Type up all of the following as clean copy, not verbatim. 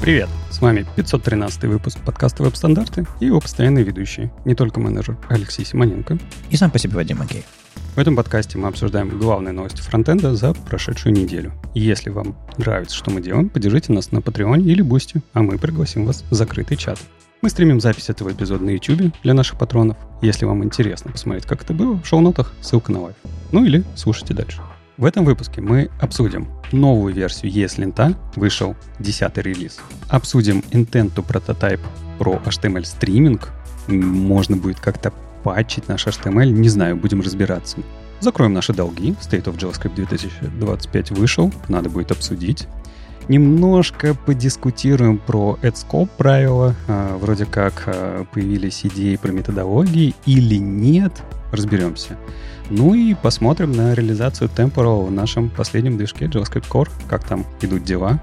Привет! С вами 513 выпуск подкаста «Веб-стандарты» и его постоянные ведущие, не только менеджер Алексей Симоненко. И сам по себе Вадим Макеев. В этом подкасте мы обсуждаем главные новости фронтенда за прошедшую неделю. И если вам нравится, что мы делаем, поддержите нас на Патреоне или Бусти, а мы пригласим вас в закрытый чат. Мы стримим запись этого эпизода на YouTube для наших патронов. Если вам интересно посмотреть, как это было, в шоу-нотах ссылка на лайв. Ну или слушайте дальше. В этом выпуске мы обсудим новую версию ESLint, вышел 10-й релиз. Обсудим Intent to Prototype про HTML стриминг. Можно будет как-то патчить наш HTML, не знаю, будем разбираться. Закроем наши долги. State of JavaScript 2025 вышел, надо будет обсудить. Немножко подискутируем про AdScope правила. Вроде как появились идеи про методологии или нет. Разберемся. Ну и посмотрим на реализацию Temporal в нашем последнем движке JavaScript Core. Как там идут дела.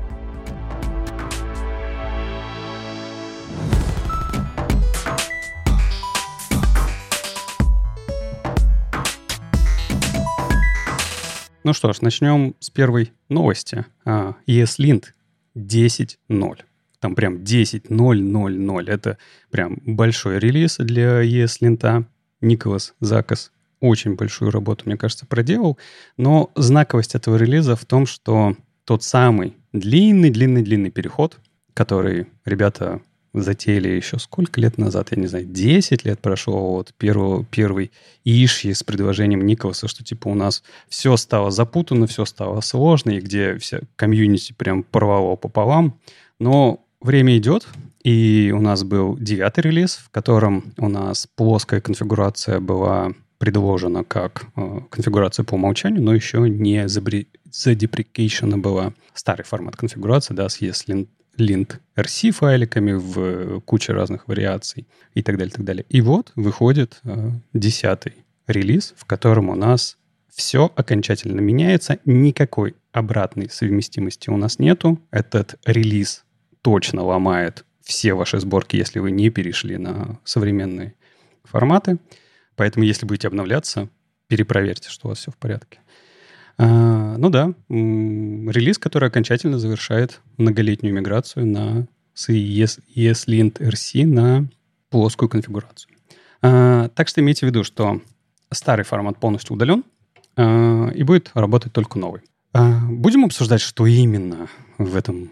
Ну что ж, начнем с первой новости. ESLint 10.0. Там прям 10.0.0.0. Это прям большой релиз для ESLint. Николас Закас очень большую работу, мне кажется, проделал. Но знаковость этого релиза в том, что тот самый длинный переход, который ребята затеяли еще сколько лет назад, я не знаю, 10 лет прошло от первой ишьи с предложением Николаса, что типа у нас все стало запутанно, все стало сложно, и где вся комьюнити прям порвало пополам. Но время идет, и у нас был 9-й релиз, в котором у нас плоская конфигурация была предложена как конфигурация по умолчанию, но еще не задеприкейшена была старый формат конфигурации, да, с ESLint RC файликами в куче разных вариаций и так далее, так далее. И вот выходит 10-й релиз, в котором у нас все окончательно меняется, никакой обратной совместимости у нас нету. Этот релиз точно ломает все ваши сборки, если вы не перешли на современные форматы. Поэтому, если будете обновляться, перепроверьте, что у вас все в порядке. Ну да, релиз, который окончательно завершает многолетнюю миграцию с ESLint RC на плоскую конфигурацию. Так что имейте в виду, что старый формат полностью удален, и будет работать только новый. Будем обсуждать, что именно в этом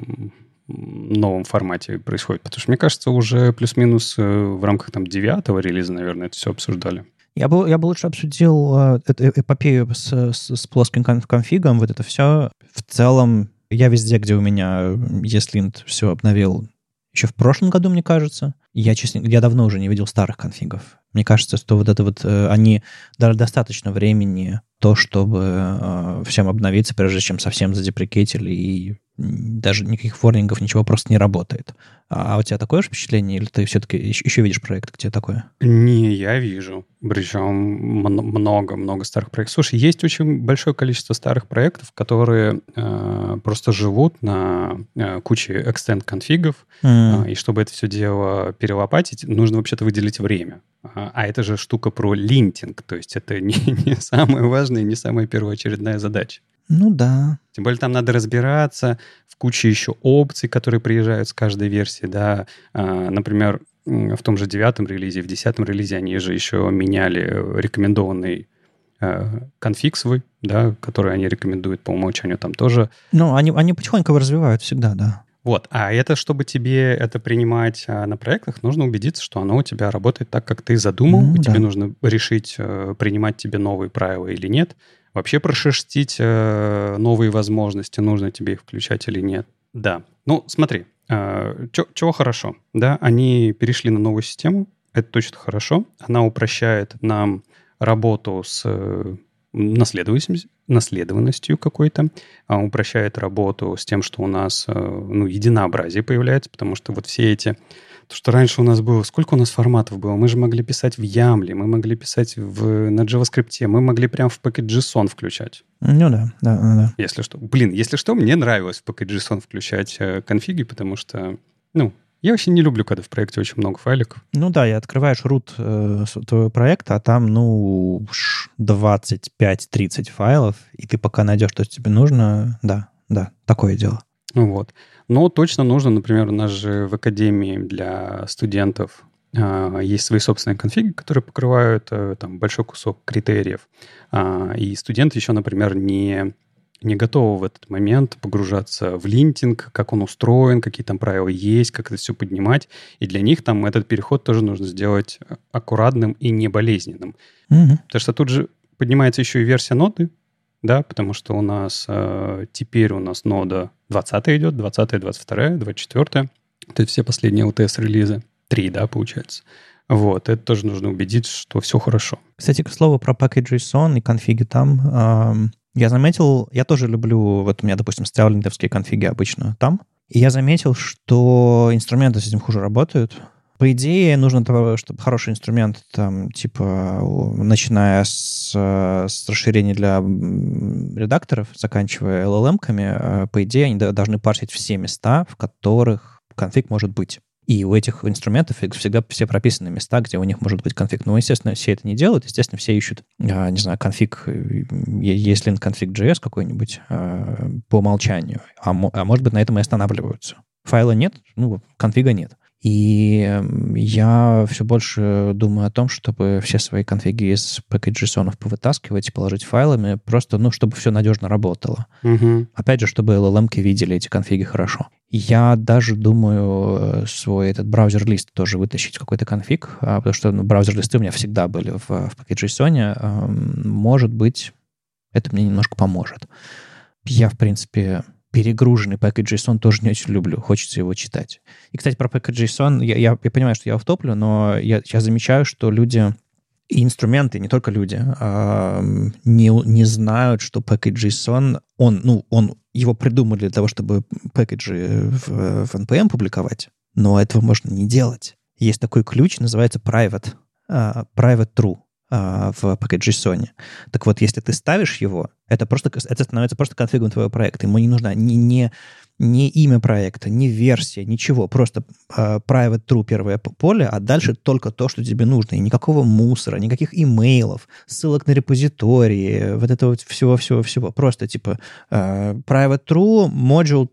новом формате происходит, потому что, мне кажется, уже плюс-минус в рамках там 9-го релиза, наверное, это все обсуждали. Я бы лучше обсудил эту эпопею с плоским конфигом, вот это все. В целом, я везде, где у меня ESLint все обновил еще в прошлом году, мне кажется. Я давно уже не видел старых конфигов. Мне кажется, что вот это вот они дали достаточно времени то, чтобы всем обновиться, прежде чем совсем задеприкейтили, и даже никаких ворнингов, ничего просто не работает. А у тебя такое же впечатление, или ты все-таки еще видишь проект, где такое? Не, я вижу. Причем много старых проектов. Слушай, есть очень большое количество старых проектов, которые просто живут на куче extend-конфигов, и чтобы это все дело перелопатить, нужно вообще-то выделить время. А это же штука про линтинг, то есть это не самая важная, не самая первоочередная задача. Ну да. Тем более там надо разбираться в куче еще опций, которые приезжают с каждой версии, да. Например, в том же 9-м релизе, в 10-м релизе они же еще меняли рекомендованный конфиг свой, да, который они рекомендуют по умолчанию там тоже. Ну, они потихоньку его развивают всегда, да. Вот, а это, чтобы тебе это принимать на проектах, нужно убедиться, что оно у тебя работает так, как ты задумал. Тебе нужно решить, принимать тебе новые правила или нет. Вообще прошерстить новые возможности, нужно тебе их включать или нет. Да, ну смотри, чего хорошо, да, они перешли на новую систему, это точно хорошо. Она упрощает нам работу с наследованностью какой-то, упрощает работу с тем, что у нас единообразие появляется, потому что вот все эти... То, что раньше у нас было... Сколько у нас форматов было? Мы же могли писать в YAML, мы могли писать на JavaScript, мы могли прям в Package.json включать. Ну да. Если что. Если что, мне нравилось в Package.json включать конфиги, потому что, я вообще не люблю, когда в проекте очень много файликов. Ну да, и открываешь root твоего проекта, а там, 25-30 файлов, и ты пока найдешь, что тебе нужно, да, такое дело. Вот. Но точно нужно, например, у нас же в академии для студентов есть свои собственные конфиги, которые покрывают там большой кусок критериев. И студенты еще, например, не готовы в этот момент погружаться в линтинг, как он устроен, какие там правила есть, как это все поднимать. И для них там этот переход тоже нужно сделать аккуратным и не болезненным. Потому что тут же поднимается еще и версия ноды, да, потому что у нас теперь у нас нода 20 идет, 20, 22, 24. То есть все последние LTS-релизы. 3, да, получается. Вот, это тоже нужно убедиться, что все хорошо. Кстати, к слову про package.json и конфиги там, я заметил, я тоже люблю, вот у меня, допустим, стайлинговские конфиги обычно там, и я заметил, что инструменты с этим хуже работают. По идее, нужно, чтобы хороший инструмент, там, типа, начиная с расширений для редакторов, заканчивая LLM-ками, по идее, они должны парсить все места, в которых конфиг может быть. И у этих инструментов всегда все прописаны места, где у них может быть конфиг. Но, естественно, все это не делают. Естественно, все ищут, не знаю, конфиг, ESLint config.js какой-нибудь по умолчанию. А может быть, на этом и останавливаются. Файла нет, конфига нет. И я все больше думаю о том, чтобы все свои конфиги из package.json повытаскивать и положить файлами, просто, чтобы все надежно работало. Опять же, чтобы LLM-ки видели эти конфиги хорошо. Я даже думаю свой этот браузер-лист тоже вытащить в какой-то конфиг, потому что браузер-листы у меня всегда были в package.json. Может быть, это мне немножко поможет. Я, в принципе, перегруженный package.json тоже не очень люблю. Хочется его читать. И, кстати, про package.json, я понимаю, что я автоплю, но я замечаю, что люди и инструменты, не только люди, не знают, что package.json, он его придумали для того, чтобы пэкэджи в NPM публиковать, но этого можно не делать. Есть такой ключ, называется private true в package.json. Так вот, если ты ставишь его, это становится просто конфигом твоего проекта. Ему не нужно ни имя проекта, ни версия, ничего. Просто private true первое поле, а дальше только то, что тебе нужно. И никакого мусора, никаких имейлов, ссылок на репозитории, вот этого всего-всего-всего. Просто типа private true, module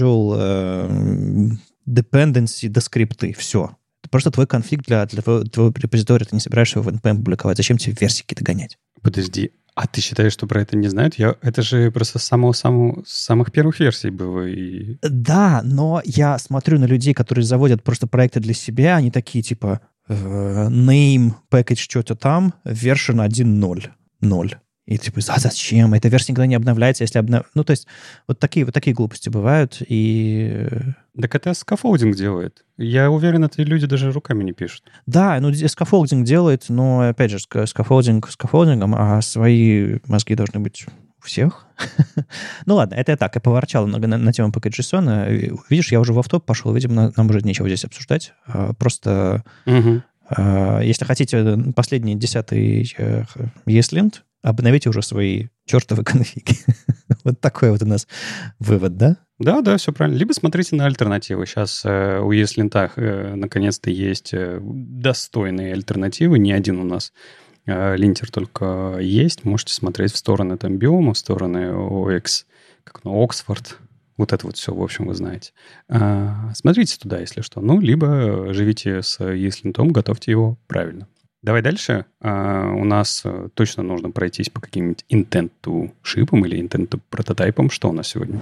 dependency до скрипты. Все. Это просто твой конфиг для твоего репозитория. Ты не собираешься его в NPM публиковать. Зачем тебе версии какие-то гонять? Подожди, а ты считаешь, что про это не знают? Это же просто с самых первых версий было. Да, но я смотрю на людей, которые заводят просто проекты для себя, они такие типа name, package, что-то там, version 1.0. И типа, зачем? Эта версия никогда не обновляется, если то есть вот такие глупости бывают, и... Так это скаффолдинг делает. Я уверен, эти люди даже руками не пишут. Да, скаффолдинг делает, но, опять же, скаффолдингом, а свои мозги должны быть у всех. Ну ладно, это я так, я поворчал на тему package.json. Видишь, я уже в автоп пошел, видимо, нам уже нечего здесь обсуждать. Просто, если хотите, последний 10-й ESLint, обновите уже свои чертовы конфиги. Вот такой вот у нас вывод, да? Да, все правильно. Либо смотрите на альтернативы. Сейчас у ESLint наконец-то есть достойные альтернативы. Не один у нас линтер только есть. Можете смотреть в стороны там биома, в стороны Оксфорд. Вот это вот все, в общем, вы знаете. Смотрите туда, если что. Либо живите с ESLint, готовьте его правильно. Давай дальше. У нас точно нужно пройтись по каким-нибудь intent-to шипам или intent-to прототайпам. Что у нас сегодня?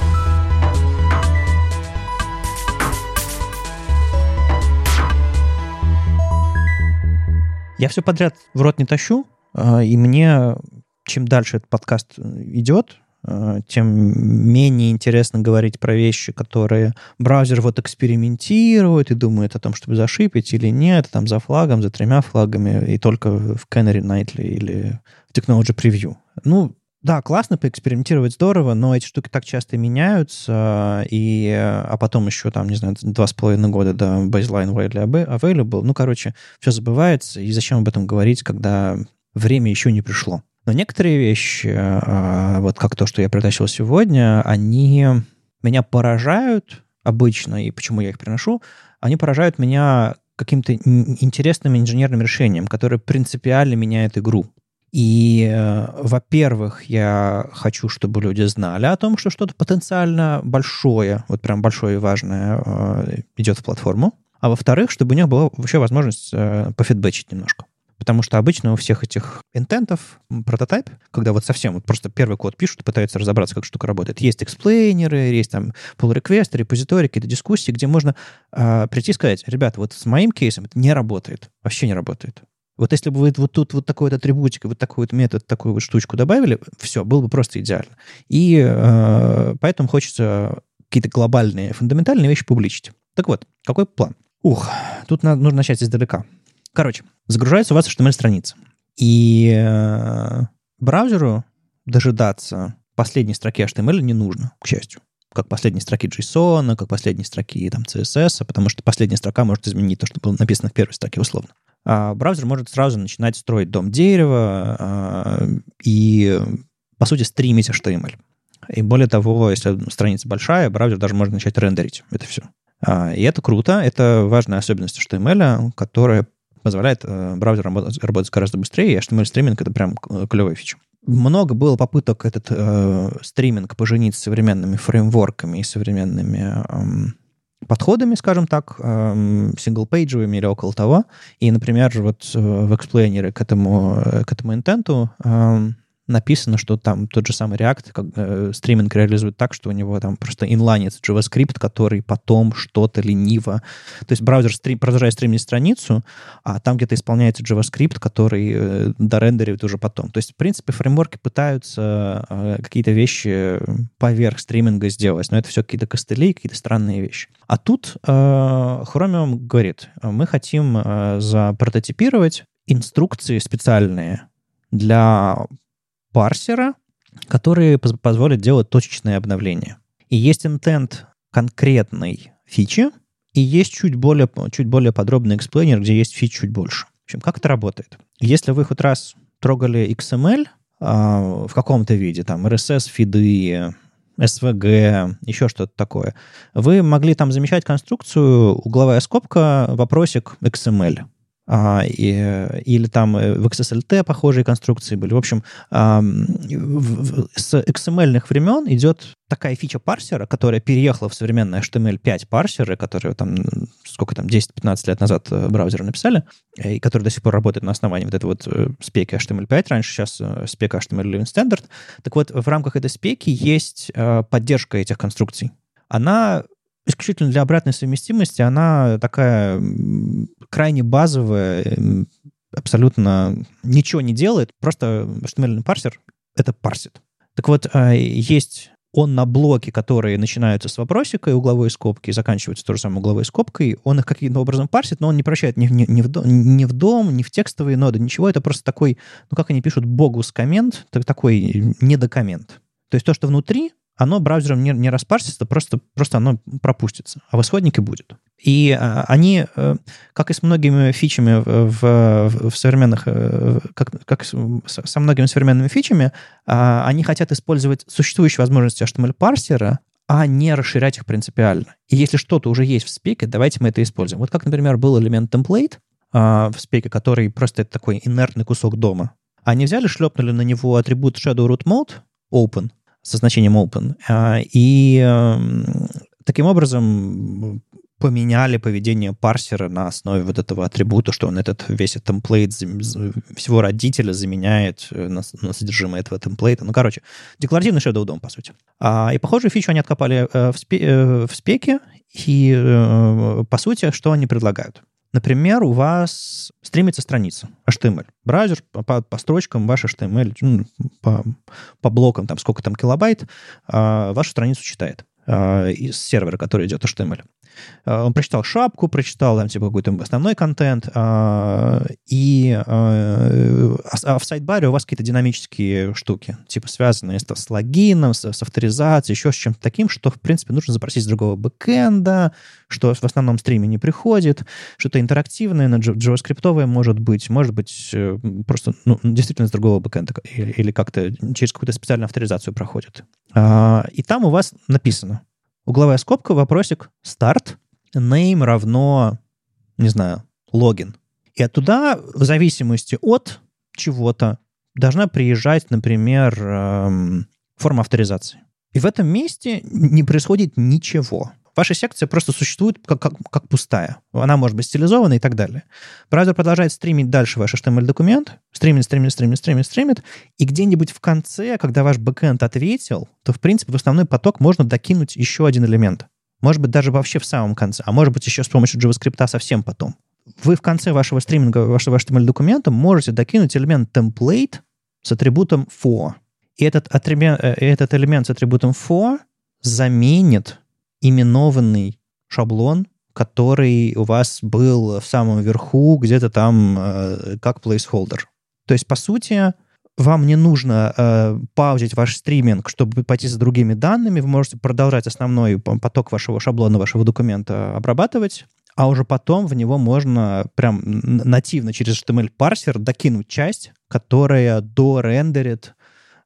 Я все подряд в рот не тащу, и мне, чем дальше этот подкаст идет, тем менее интересно говорить про вещи, которые браузер вот экспериментирует и думает о том, чтобы зашипить или нет, там за флагом, за 3 флагами, и только в Canary Nightly или в Technology Preview. Да, классно поэкспериментировать, здорово, но эти штуки так часто меняются, а потом еще, 2,5 года до baseline widely available. Все забывается, и зачем об этом говорить, когда время еще не пришло. Но некоторые вещи, вот как то, что я притащил сегодня, они меня поражают обычно, и почему я их приношу, они поражают меня каким-то интересным инженерным решением, которое принципиально меняет игру. И, во-первых, я хочу, чтобы люди знали о том, что что-то потенциально большое, вот прям большое и важное идет в платформу. А во-вторых, чтобы у них была вообще возможность пофидбэчить немножко. Потому что обычно у всех этих интентов прототайп, когда вот совсем вот просто первый код пишут и пытаются разобраться, как штука работает. Есть эксплейнеры, есть там pull-request, репозитории, какие-то дискуссии, где можно прийти и сказать: ребята, вот с моим кейсом это не работает, вообще не работает. Вот если бы вы вот тут вот такой вот атрибутик, вот такой вот метод, такую вот штучку добавили, все, было бы просто идеально. И поэтому хочется какие-то глобальные, фундаментальные вещи публичить. Так вот, какой план? Тут нужно начать издалека. Короче, загружается у вас HTML-страница. И браузеру дожидаться последней строки HTML не нужно, к счастью. Как последней строки JSON, как последней строки там, CSS, потому что последняя строка может изменить то, что было написано в первой строке, условно. Браузер может сразу начинать строить дом дерева и, по сути, стримить HTML. И более того, если страница большая, браузер даже может начать рендерить это все. И это круто. Это важная особенность HTML, которая позволяет браузеру работать гораздо быстрее, и HTML-стриминг — это прям клевая фича. Много было попыток этот стриминг поженить с современными фреймворками и современными подходами, скажем так, синглпейджевыми или около того. И, например, вот в эксплейнере к этому интенту написано, что там тот же самый React стриминг реализует так, что у него там просто инлайнится JavaScript, который потом что-то лениво... То есть браузер продолжает стримить страницу, а там где-то исполняется JavaScript, который дорендеривает уже потом. То есть, в принципе, фреймворки пытаются какие-то вещи поверх стриминга сделать, но это все какие-то костыли, какие-то странные вещи. А тут Chromium говорит: мы хотим запрототипировать инструкции специальные для парсера, которые позволят делать точечные обновления. И есть интент конкретной фичи, и есть чуть более подробный эксплейнер, где есть фич чуть больше. В общем, как это работает? Если вы хоть раз трогали XML в каком-то виде, там RSS-фиды, SVG, еще что-то такое, вы могли там замечать конструкцию угловая скобка, вопросик XML. Или там в XSLT похожие конструкции были. В общем, с XML-ных времен идет такая фича парсера, которая переехала в современные HTML5 парсеры, которые там, 10-15 лет назад браузеры написали, и которые до сих пор работают на основании вот этой вот спеки HTML5, раньше сейчас спека HTML Living Standard. Так вот, в рамках этой спеки есть поддержка этих конструкций. Она исключительно для обратной совместимости, она такая крайне базовая, абсолютно ничего не делает, просто HTML парсер это парсит. Так вот, есть он на блоке, которые начинаются с вопросика и угловой скобки, и заканчиваются той же самой угловой скобкой, он их каким-то образом парсит, но он не прощает ни в дом, ни в текстовые ноды, ничего. Это просто такой, как они пишут, богус-коммент, такой недокоммент. То есть то, что внутри, оно браузером не распарсится, просто оно пропустится, а в исходнике будет. И они, как и с многими фичами в современных, как со многими современными фичами, они хотят использовать существующие возможности HTML-парсера, а не расширять их принципиально. И если что-то уже есть в спеке, давайте мы это используем. Вот как, например, был элемент template в спеке, который просто это такой инертный кусок дома. Они взяли, шлепнули на него атрибут shadow root mode open, со значением open, и таким образом поменяли поведение парсера на основе вот этого атрибута, что он весь этот темплейт всего родителя заменяет на содержимое этого темплейта. Декларативный shadow DOM, по сути. И похожую фичу они откопали в спеке, и по сути, что они предлагают? Например, у вас стримится страница HTML. Браузер по строчкам ваш HTML, по блокам, там сколько там килобайт, вашу страницу читает из сервера, который идет HTML. Он прочитал шапку, прочитал там какой-то основной контент, и в сайдбаре у вас какие-то динамические штуки, связанные с логином, с авторизацией, еще с чем-то таким, что, в принципе, нужно запросить с другого бэкэнда, что в основном стриме не приходит, что-то интерактивное, JavaScript-овое может быть просто действительно с другого бэкэнда или как-то через какую-то специальную авторизацию проходит. И там у вас написано: угловая скобка, вопросик, start, name равно, не знаю, логин. И оттуда, в зависимости от чего-то, должна приезжать, например, форма авторизации. И в этом месте не происходит ничего. Ваша секция просто существует как пустая. Она может быть стилизована и так далее. Браузер продолжает стримить дальше ваш HTML-документ, стримит, и где-нибудь в конце, когда ваш бэкэнд ответил, то, в принципе, в основной поток можно докинуть еще один элемент. Может быть, даже вообще в самом конце, а может быть, еще с помощью JavaScript совсем потом. Вы в конце вашего стриминга, вашего HTML-документа можете докинуть элемент template с атрибутом for. И этот элемент с атрибутом for заменит именованный шаблон, который у вас был в самом верху, где-то там как placeholder. То есть, по сути, вам не нужно паузить ваш стриминг, чтобы пойти за другими данными. Вы можете продолжать основной поток вашего шаблона, вашего документа обрабатывать, а уже потом в него можно прям нативно через HTML-парсер докинуть часть, которая дорендерит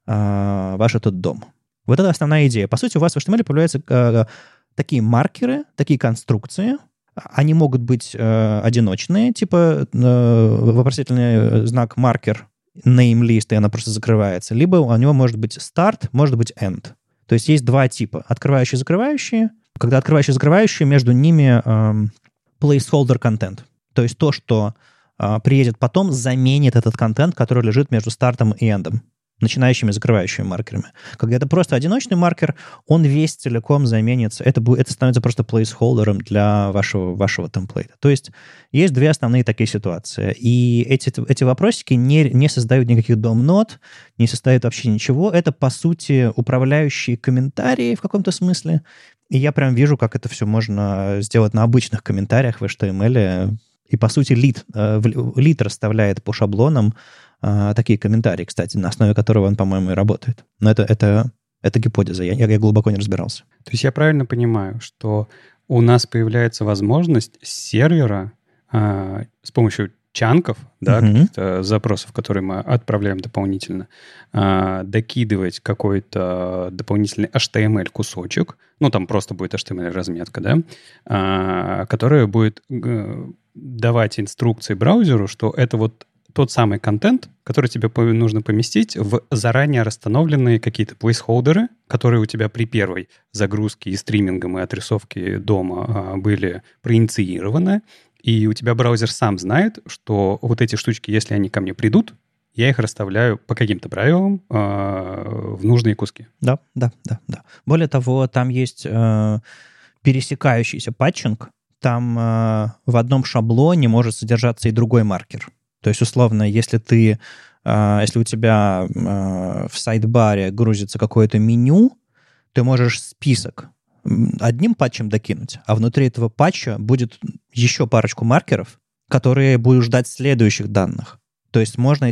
ваш этот дом. Вот это основная идея. По сути, у вас в HTML появляются такие маркеры, такие конструкции. Они могут быть одиночные, типа вопросительный знак маркер, name list, и она просто закрывается. Либо у него может быть start, может быть end. То есть есть два типа. Открывающие и закрывающие. Когда открывающие и закрывающие, между ними placeholder контент. То есть то, что приедет потом, заменит этот контент, который лежит между стартом и эндом, начинающими и закрывающими маркерами. Когда это просто одиночный маркер, он весь целиком заменится. Это становится просто плейсхолдером для вашего темплейта. То есть есть две основные такие ситуации. И эти вопросики не создают никаких дом-нод, не создают вообще ничего. Это, по сути, управляющие комментарии в каком-то смысле. И я прям вижу, как это все можно сделать на обычных комментариях в HTML. И, по сути, лид расставляет по шаблонам такие комментарии, кстати, на основе которого он, по-моему, и работает. Но это гипотеза, я глубоко не разбирался. То есть я правильно понимаю, что у нас появляется возможность с сервера с помощью чанков, да, каких-то запросов, которые мы отправляем дополнительно, докидывать какой-то дополнительный HTML-кусочек, ну, там просто будет HTML-разметка, да, которая будет давать инструкции браузеру, что это вот тот самый контент, который тебе нужно поместить в заранее расстановленные какие-то плейсхолдеры, которые у тебя при первой загрузке и стримингом и отрисовке дома были проинициированы, и у тебя браузер сам знает, что вот эти штучки, если они ко мне придут, я их расставляю по каким-то правилам в нужные куски. Да. Более того, там есть пересекающийся патчинг, там в одном шаблоне может содержаться и другой маркер. То есть, условно, если у тебя в сайдбаре грузится какое-то меню, ты можешь список одним патчем докинуть, а внутри этого патча будет еще парочку маркеров, которые будут ждать следующих данных. То есть можно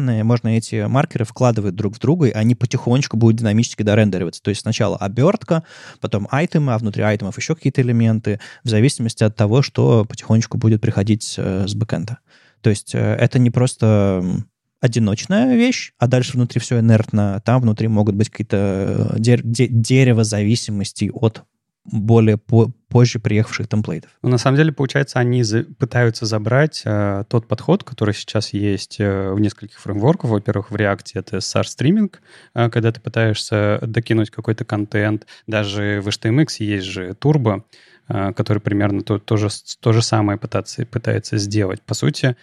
эти маркеры вкладывать друг в друга, и они потихонечку будут динамически дорендериваться. То есть сначала обертка, потом айтемы, а внутри айтемов еще какие-то элементы, в зависимости от того, что потихонечку будет приходить с бэкэнда. То есть это не просто одиночная вещь, а дальше внутри все инертно. Там внутри могут быть какие-то дерево зависимостей от более позже приехавших темплейтов. Ну, на самом деле, получается, они пытаются забрать тот подход, который сейчас есть в нескольких фреймворках. Во-первых, в React это SAR-стриминг, когда ты пытаешься докинуть какой-то контент. Даже в HTMX есть же Turbo, который примерно то же самое пытается сделать. По сути,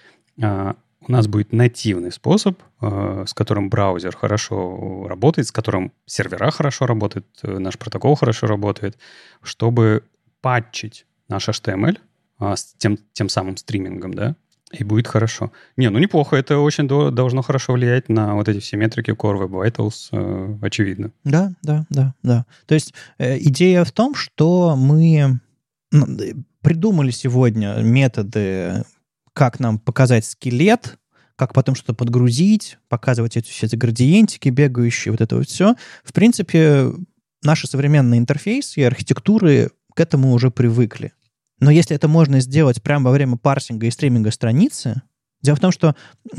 у нас будет нативный способ, с которым браузер хорошо работает, с которым сервера хорошо работают, наш протокол хорошо работает, чтобы патчить наш HTML с тем самым стримингом, да, и будет хорошо. Неплохо. Это очень должно хорошо влиять на вот эти все метрики Core Web Vitals, очевидно. Да. То есть идея в том, что мы придумали сегодня методы, как нам показать скелет, как потом что-то подгрузить, показывать все эти градиентики бегающие, вот это вот все. В принципе, наши современные интерфейсы и архитектуры к этому уже привыкли. Но если это можно сделать прямо во время парсинга и стриминга страницы, дело в том, что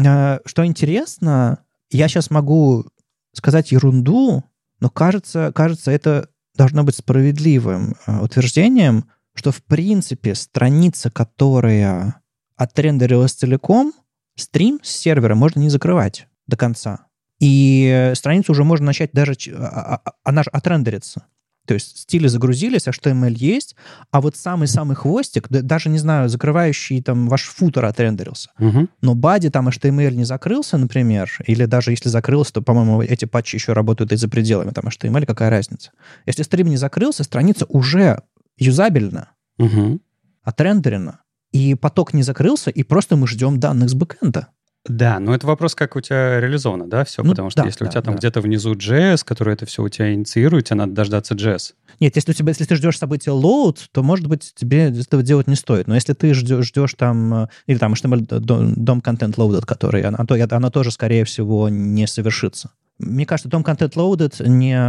интересно, я сейчас могу сказать ерунду, но кажется, это должно быть справедливым утверждением, что, в принципе, страница, которая отрендерилась целиком, стрим с сервера можно не закрывать до конца. И страницу уже можно начать даже... Она же отрендерится. То есть стили загрузились, HTML есть, а вот самый-самый хвостик, даже, не знаю, закрывающий там ваш футер отрендерился. Но бади там HTML не закрылся, например, или даже если закрылся, то, по-моему, эти патчи еще работают и за пределами там HTML, какая разница? Если стрим не закрылся, страница уже юзабельна, отрендерена, и поток не закрылся, и просто мы ждем данных с бэкэнда. Да, но это вопрос, как у тебя реализовано, да, все? Потому что если у тебя там где-то внизу JS, который это все у тебя инициирует, тебе надо дождаться JS. Нет, если ты ждешь события load, то, может быть, тебе этого делать не стоит. Но если ты ждешь там, или там HTML DOM content loaded, который, оно тоже, скорее всего, не совершится. Мне кажется, DOM content loaded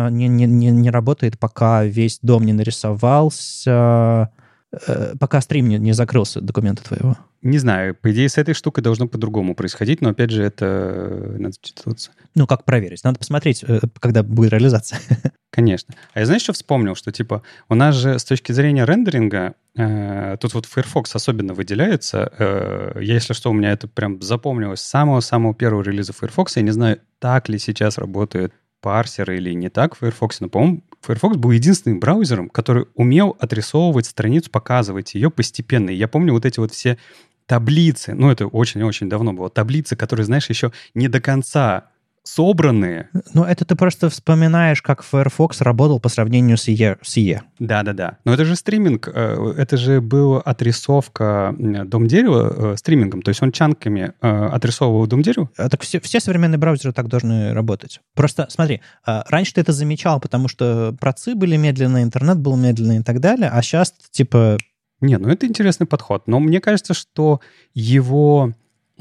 не работает, пока весь дом не нарисовался, пока стрим не закрылся документа твоего. Не знаю, по идее, с этой штукой должно по-другому происходить, но, опять же, это надо читаться. Ну, как проверить? Надо посмотреть, когда будет реализация. Конечно. А я, знаешь, что вспомнил? Что, типа, у нас же с точки зрения рендеринга, тут вот Firefox особенно выделяется. Если что, у меня это прям запомнилось с самого-самого первого релиза Firefox. Я не знаю, так ли сейчас работает парсер или не так в Firefox, но, по-моему, Firefox был единственным браузером, который умел отрисовывать страницу, показывать ее постепенно. И я помню вот эти вот все таблицы, ну, это очень-очень давно было, таблицы, которые, знаешь, еще не до конца собранные. Ну, это ты просто вспоминаешь, как Firefox работал по сравнению с IE. Да-да-да. Но это же стриминг, это же была отрисовка дом дерева стримингом, то есть он чанками отрисовывал дом дерева. Так все современные браузеры так должны работать. Просто смотри, раньше ты это замечал, потому что процы были медленные, интернет был медленный и так далее, а сейчас типа... Не, ну это интересный подход, но мне кажется, что его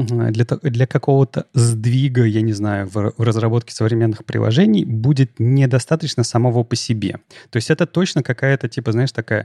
для какого-то сдвига, я не знаю, в разработке современных приложений будет недостаточно самого по себе. То есть это точно какая-то, типа, знаешь, такая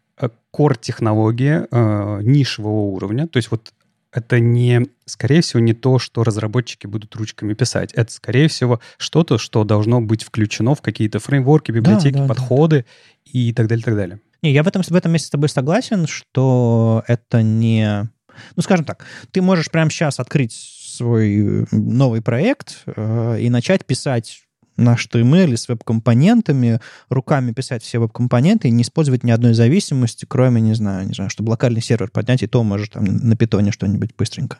core-технология нишевого уровня. То есть вот это не, скорее всего, не то, что разработчики будут ручками писать. Это, скорее всего, что-то, что должно быть включено в какие-то фреймворки, библиотеки, подходы и так далее, так далее. Не, я в этом месте с тобой согласен, что это не... Ну, скажем так, ты можешь прямо сейчас открыть свой новый проект и начать писать на HTML с веб-компонентами, руками писать все веб-компоненты и не использовать ни одной зависимости, кроме, не знаю, чтобы локальный сервер поднять, и то можешь там на питоне что-нибудь быстренько,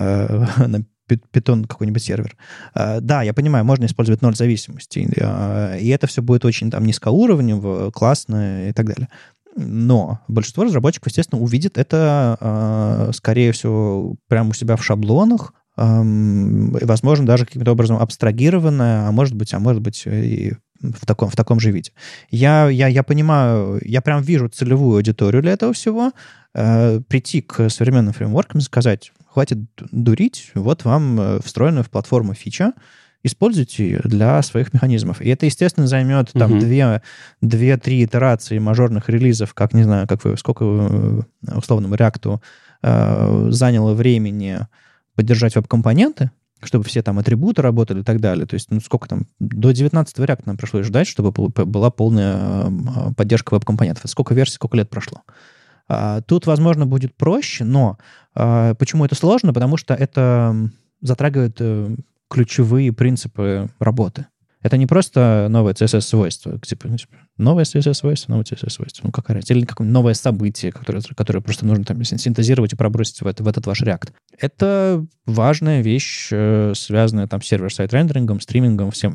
на питон какой-нибудь сервер. Да, я понимаю, можно использовать 0 зависимостей, и это все будет очень там низкоуровнево, классно и так далее. Но большинство разработчиков, естественно, увидит это, скорее всего, прямо у себя в шаблонах, возможно, даже каким-то образом абстрагированное, а может быть и в таком же виде. Я понимаю, я прям вижу целевую аудиторию для этого всего, прийти к современным фреймворкам и сказать, хватит дурить, вот вам встроенная в платформу фича, используйте ее для своих механизмов. И это, естественно, займет там 2-3 итерации мажорных релизов, как, не знаю, сколько условному React заняло времени поддержать веб-компоненты, чтобы все там атрибуты работали и так далее. То есть, ну, сколько там, до 19-го React нам пришлось ждать, чтобы была полная поддержка веб-компонентов. Сколько версий, сколько лет прошло. Тут, возможно, будет проще, но почему это сложно? Потому что это затрагивает ключевые принципы работы. Это не просто новое CSS-свойство, типа новое CSS-свойство, новое CSS-свойство. Ну, какая разница? Или какое-то новое событие, которое просто нужно там синтезировать и пробросить в этот ваш React. Это важная вещь, связанная там с сервер-сайд рендерингом, стримингом, всем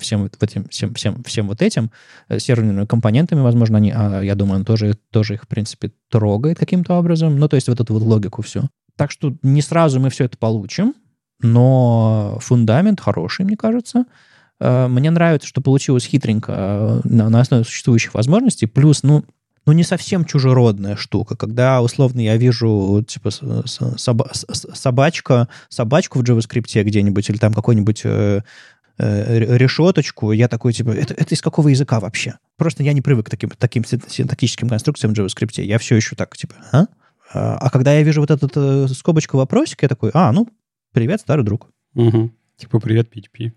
вот этим, серверными компонентами, возможно, они, я думаю, он тоже их, в принципе, трогает каким-то образом. Ну, то есть вот эту вот логику всю. Так что не сразу мы все это получим, но фундамент хороший, мне кажется. Мне нравится, что получилось хитренько на основе существующих возможностей, плюс, ну, не совсем чужеродная штука, когда, условно, я вижу, типа, собачку в JavaScript где-нибудь или там какой-нибудь решеточку, я такой, типа, это из какого языка вообще? Просто я не привык к таким синтаксическим конструкциям в JavaScript. Я все еще так, типа, А когда я вижу вот эту скобочку-вопросик, я такой, ну, привет, старый друг. Угу. Типа, привет, PHP.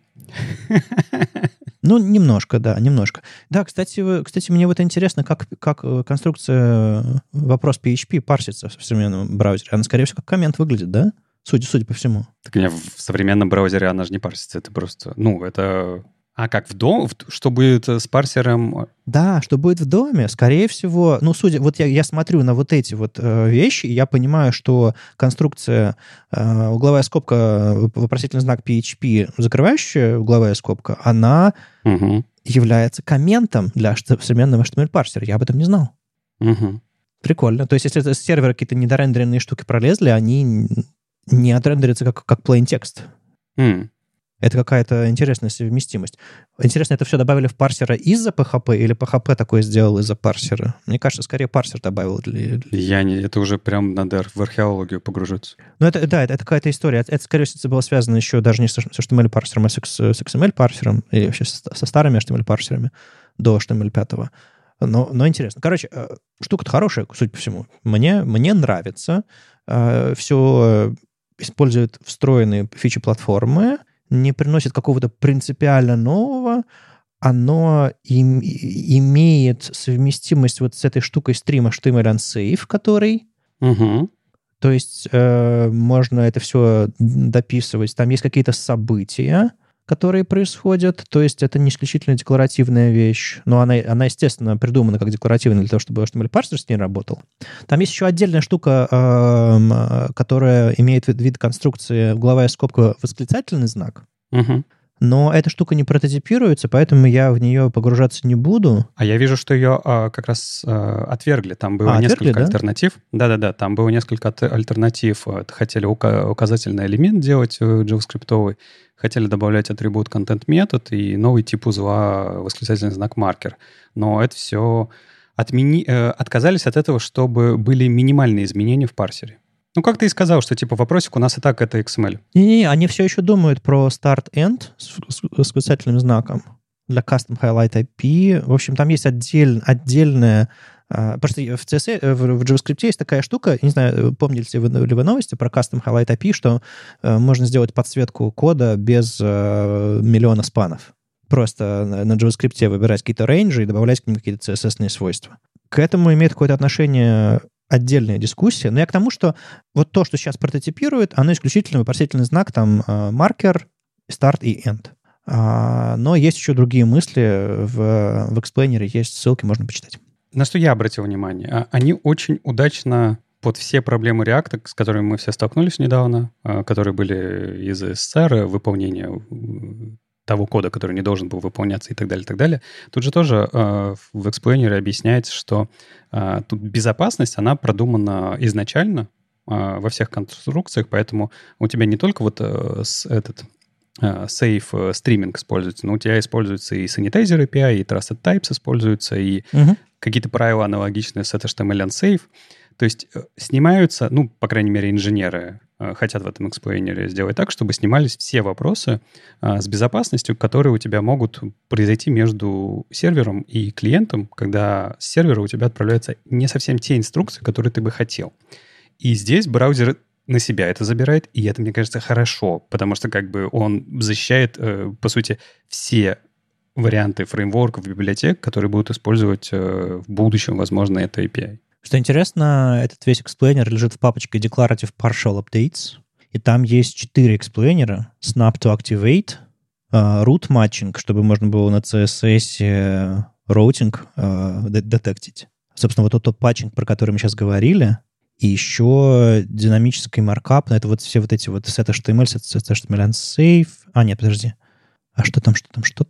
Ну, немножко, да, немножко. Да, кстати, мне вот интересно, как конструкция вопрос PHP парсится в современном браузере. Она, скорее всего, как коммент выглядит, да? судя по всему. Так не, в современном браузере она же не парсится, это просто... Ну, это... А как в дом? Что будет с парсером? Да, что будет в доме, скорее всего... Ну, судя... Вот я смотрю на вот эти вот вещи, и я понимаю, что конструкция угловая скобка, вопросительный знак PHP, закрывающая угловая скобка, она является комментом для современного HTML-парсера. Я об этом не знал. Прикольно. То есть, если это с сервера какие-то недорендеренные штуки пролезли, они не отрендерятся как plain текст. Это какая-то интересная совместимость. Интересно, это все добавили в парсера из-за PHP или PHP такое сделал из-за парсера? Мне кажется, скорее парсер добавил. Это уже прям надо в археологию погружаться. Ну, это какая-то история. Это, скорее всего, было связано еще даже не с HTML-парсером, а с XML-парсером или вообще со старыми HTML-парсерами до HTML5. Но интересно. Короче, штука-то хорошая, судя по всему. Мне нравится. Все использует встроенные фичи платформы, не приносит какого-то принципиально нового, оно имеет совместимость вот с этой штукой Stream HTML Unsafe, который... То есть можно это все дописывать. Там есть какие-то события, которые происходят, то есть это не исключительно декларативная вещь, но она, естественно, придумана как декларативная для того, чтобы HTML-парсер с ней работал. Там есть еще отдельная штука, которая имеет вид конструкции угловая скобка восклицательный знак, но эта штука не прототипируется, поэтому я в нее погружаться не буду. А я вижу, что ее как раз отвергли. Там было несколько альтернатив. Да-да-да, там было несколько альтернатив. Хотели указательный элемент делать JavaScript-овый, хотели добавлять атрибут content-метод и новый тип узла восклицательный знак маркер. Но это все отказались от этого, чтобы были минимальные изменения в парсере. Ну, как ты и сказал, что типа вопросик у нас и так это XML. Не-не, они все еще думают про start-end с восклицательным знаком для Custom Highlight IP. В общем, там есть отдельная... Просто в CSS, в JavaScript есть такая штука, не знаю, помните ли вы новости про Custom Highlight IP, что можно сделать подсветку кода без миллиона спанов. Просто на JavaScript выбирать какие-то рейнджи и добавлять к ним какие-то CSS-ные свойства. К этому имеет какое-то отношение отдельная дискуссия. Но я к тому, что вот то, что сейчас прототипирует, оно исключительно вопросительный знак, там, маркер, старт и end. Но есть еще другие мысли. В Explainer есть ссылки, можно почитать. На что я обратил внимание? Они очень удачно под все проблемы React, с которыми мы все столкнулись недавно, которые были из SSR, выполнения того кода, который не должен был выполняться и так далее, и так далее. Тут же тоже в Explainer объясняется, что тут безопасность, она продумана изначально во всех конструкциях, поэтому у тебя не только вот этот safe стриминг используется, но у тебя используется и Sanitizer API, и Trusted Types используются, и какие-то правила аналогичные с HTML Unsafe. То есть снимаются, ну, по крайней мере, инженеры хотят в этом эксплейнере сделать так, чтобы снимались все вопросы с безопасностью, которые у тебя могут произойти между сервером и клиентом, когда с сервера у тебя отправляются не совсем те инструкции, которые ты бы хотел. И здесь браузер на себя это забирает, и это, мне кажется, хорошо, потому что как бы он защищает, по сути, все варианты фреймворков, библиотек, которые будут использовать в будущем, возможно, это API. Что интересно, этот весь эксплейнер лежит в папочке Declarative Partial Updates, и там есть 4 эксплейнера: Snap to Activate, Root Matching, чтобы можно было на CSS роутинг детектить. Собственно, вот тот патчинг, про который мы сейчас говорили, и еще динамический маркап, это вот все вот эти вот set HTML, set HTML unsafe. Нет, подожди. А что там?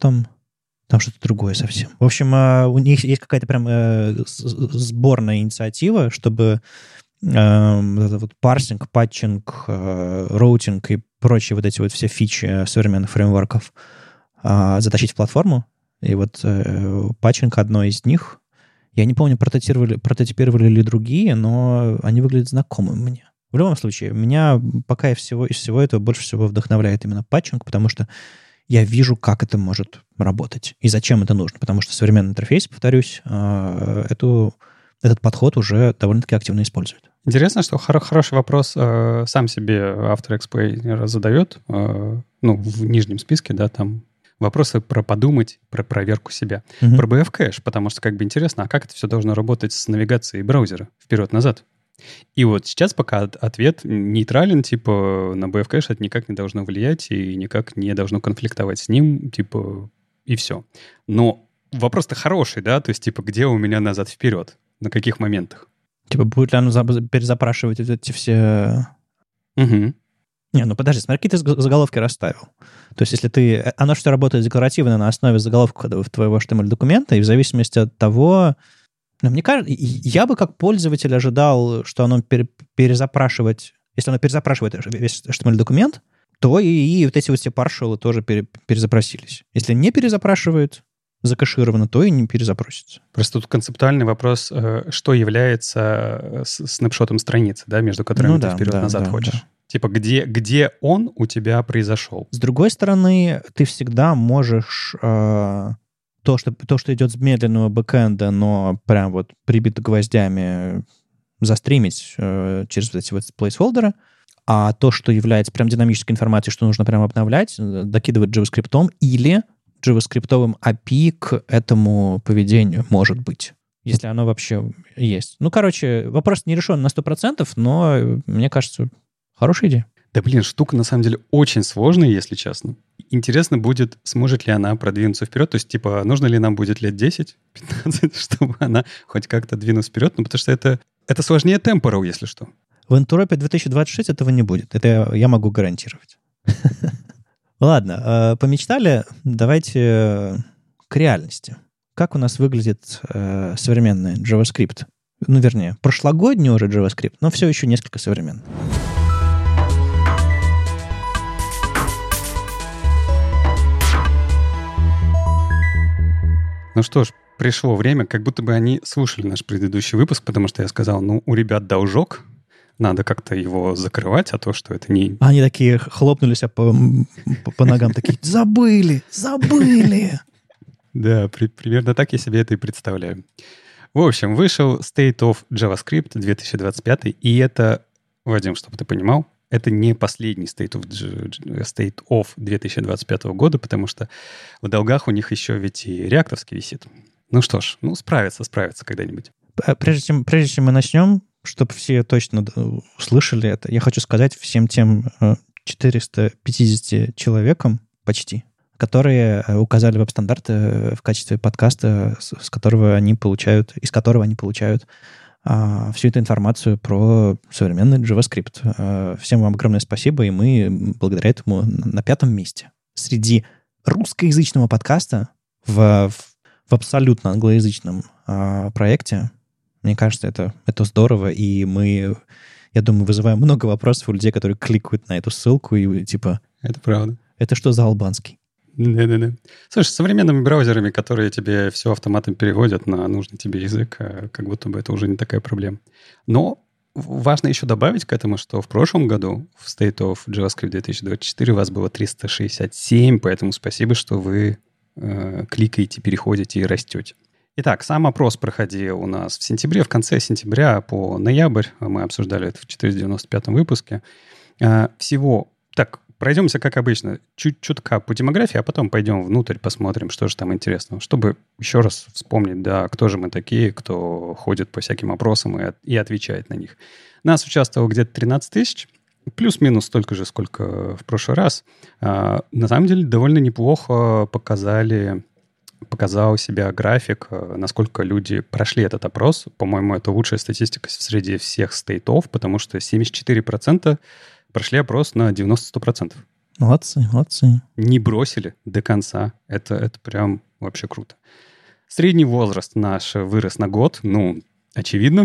Там что-то другое совсем. В общем, у них есть какая-то прям сборная инициатива, чтобы вот парсинг, патчинг, роутинг и прочие вот эти вот все фичи современных фреймворков затащить в платформу. И вот патчинг одно из них. Я не помню, прототипировали ли другие, но они выглядят знакомыми мне. В любом случае, меня пока из всего этого больше всего вдохновляет именно патчинг, потому что я вижу, как это может работать и зачем это нужно. Потому что современный интерфейс, повторюсь, этот подход уже довольно-таки активно используют. Интересно, что хороший вопрос сам себе автор эксплейнера задает. В нижнем списке, да, там вопросы про подумать, про проверку себя. Про BF-кэш, потому что как бы интересно, а как это все должно работать с навигацией браузера вперед-назад? И вот сейчас пока ответ нейтрален, типа на BF-кэш это никак не должно влиять и никак не должно конфликтовать с ним, типа, и все. Но вопрос-то хороший, да, то есть, типа, где у меня назад-вперед? На каких моментах? Типа, будет ли оно перезапрашивать эти все... Угу. Не, ну подожди, смотри, какие ты заголовки расставил. То есть, если ты... Оно что работает декларативно на основе заголовка твоего HTML-документа, и в зависимости от того... Ну, мне кажется, я бы как пользователь ожидал, что оно перезапрашивать... Если оно перезапрашивает весь HTML-документ, то и вот эти вот все паршалы тоже перезапросились. Если не перезапрашивает закэшировано, то и не перезапросится. Просто тут концептуальный вопрос, что является снапшотом страницы, да, между которыми ты вперед-назад хочешь. Да. Типа, где он у тебя произошел? С другой стороны, ты всегда можешь то, что идет с медленного бэкэнда, но прям вот прибито гвоздями, застримить через вот эти вот плейсхолдеры, а то, что является прям динамической информацией, что нужно прям обновлять, докидывать JavaScript или JavaScript-овым API к этому поведению, может быть, если оно вообще есть. Ну, короче, вопрос не решен на 100%, но, мне кажется, хорошая идея. Да, блин, штука на самом деле очень сложная, если честно. Интересно будет, сможет ли она продвинуться вперед. То есть, типа, нужно ли нам будет лет 10-15, чтобы она хоть как-то двинулась вперед? Ну, потому что это сложнее Temporal, если что. В Entropy 2026 этого не будет. Это я могу гарантировать. Ладно, помечтали. Давайте к реальности. Как у нас выглядит современный JavaScript? Ну, вернее, прошлогодний уже JavaScript, но все еще несколько современный. Ну что ж, пришло время, как будто бы они слушали наш предыдущий выпуск, потому что я сказал, ну, у ребят должок, надо как-то его закрывать, а то, что это не... Они такие хлопнулись по ногам, такие, забыли. Да, примерно так я себе это и представляю. В общем, вышел State of JavaScript 2025, и это, Вадим, чтобы ты понимал, это не последний State of 2025 года, потому что в долгах у них еще ведь и реактовский висит. Ну что ж, справятся когда-нибудь. Прежде чем мы начнем, чтобы все точно услышали это, я хочу сказать всем тем 450 человекам почти, которые указали веб-стандарты в качестве подкаста, из которого они получают всю эту информацию про современный JavaScript. Всем вам огромное спасибо, и мы благодаря этому на 5-м месте. Среди русскоязычного подкаста в абсолютно англоязычном проекте. Мне кажется, это здорово, и я думаю, вызываем много вопросов у людей, которые кликают на эту ссылку и типа... Это правда. Это что за албанский? Да. Слушай, с современными браузерами, которые тебе все автоматом переводят на нужный тебе язык, как будто бы это уже не такая проблема. Но важно еще добавить к этому, что в прошлом году в State of JavaScript 2024 у вас было 367, поэтому спасибо, что вы кликаете, переходите и растете. Итак, сам опрос проходил у нас в сентябре, в конце сентября по ноябрь. Мы обсуждали это в 495-м выпуске. Всего... Так, пройдемся, как обычно, чутка по демографии, а потом пойдем внутрь, посмотрим, что же там интересного. Чтобы еще раз вспомнить, да, кто же мы такие, кто ходит по всяким опросам и отвечает на них. Нас участвовало где-то 13 тысяч, плюс-минус столько же, сколько в прошлый раз. На самом деле довольно неплохо показал себя график, насколько люди прошли этот опрос. По-моему, это лучшая статистика среди всех стейтов, потому что 74% прошли опрос на 90-100%. Молодцы. Не бросили до конца. Это прям вообще круто. Средний возраст наш вырос на год. Очевидно.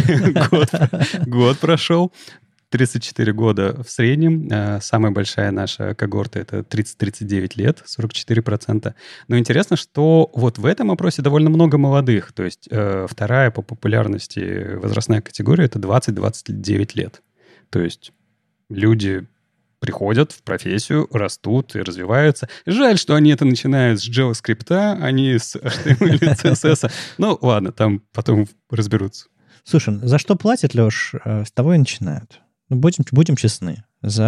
Год прошел. 34 года в среднем. Самая большая наша когорта — это 30-39 лет, 44%. Но интересно, что вот в этом опросе довольно много молодых. То есть вторая по популярности возрастная категория — это 20-29 лет. То есть люди приходят в профессию, растут и развиваются. Жаль, что они это начинают с JavaScript, а не с HTML и CSS. Ну, ладно, там потом разберутся. Слушай, за что платят, Леш, с того и начинают. Будем честны.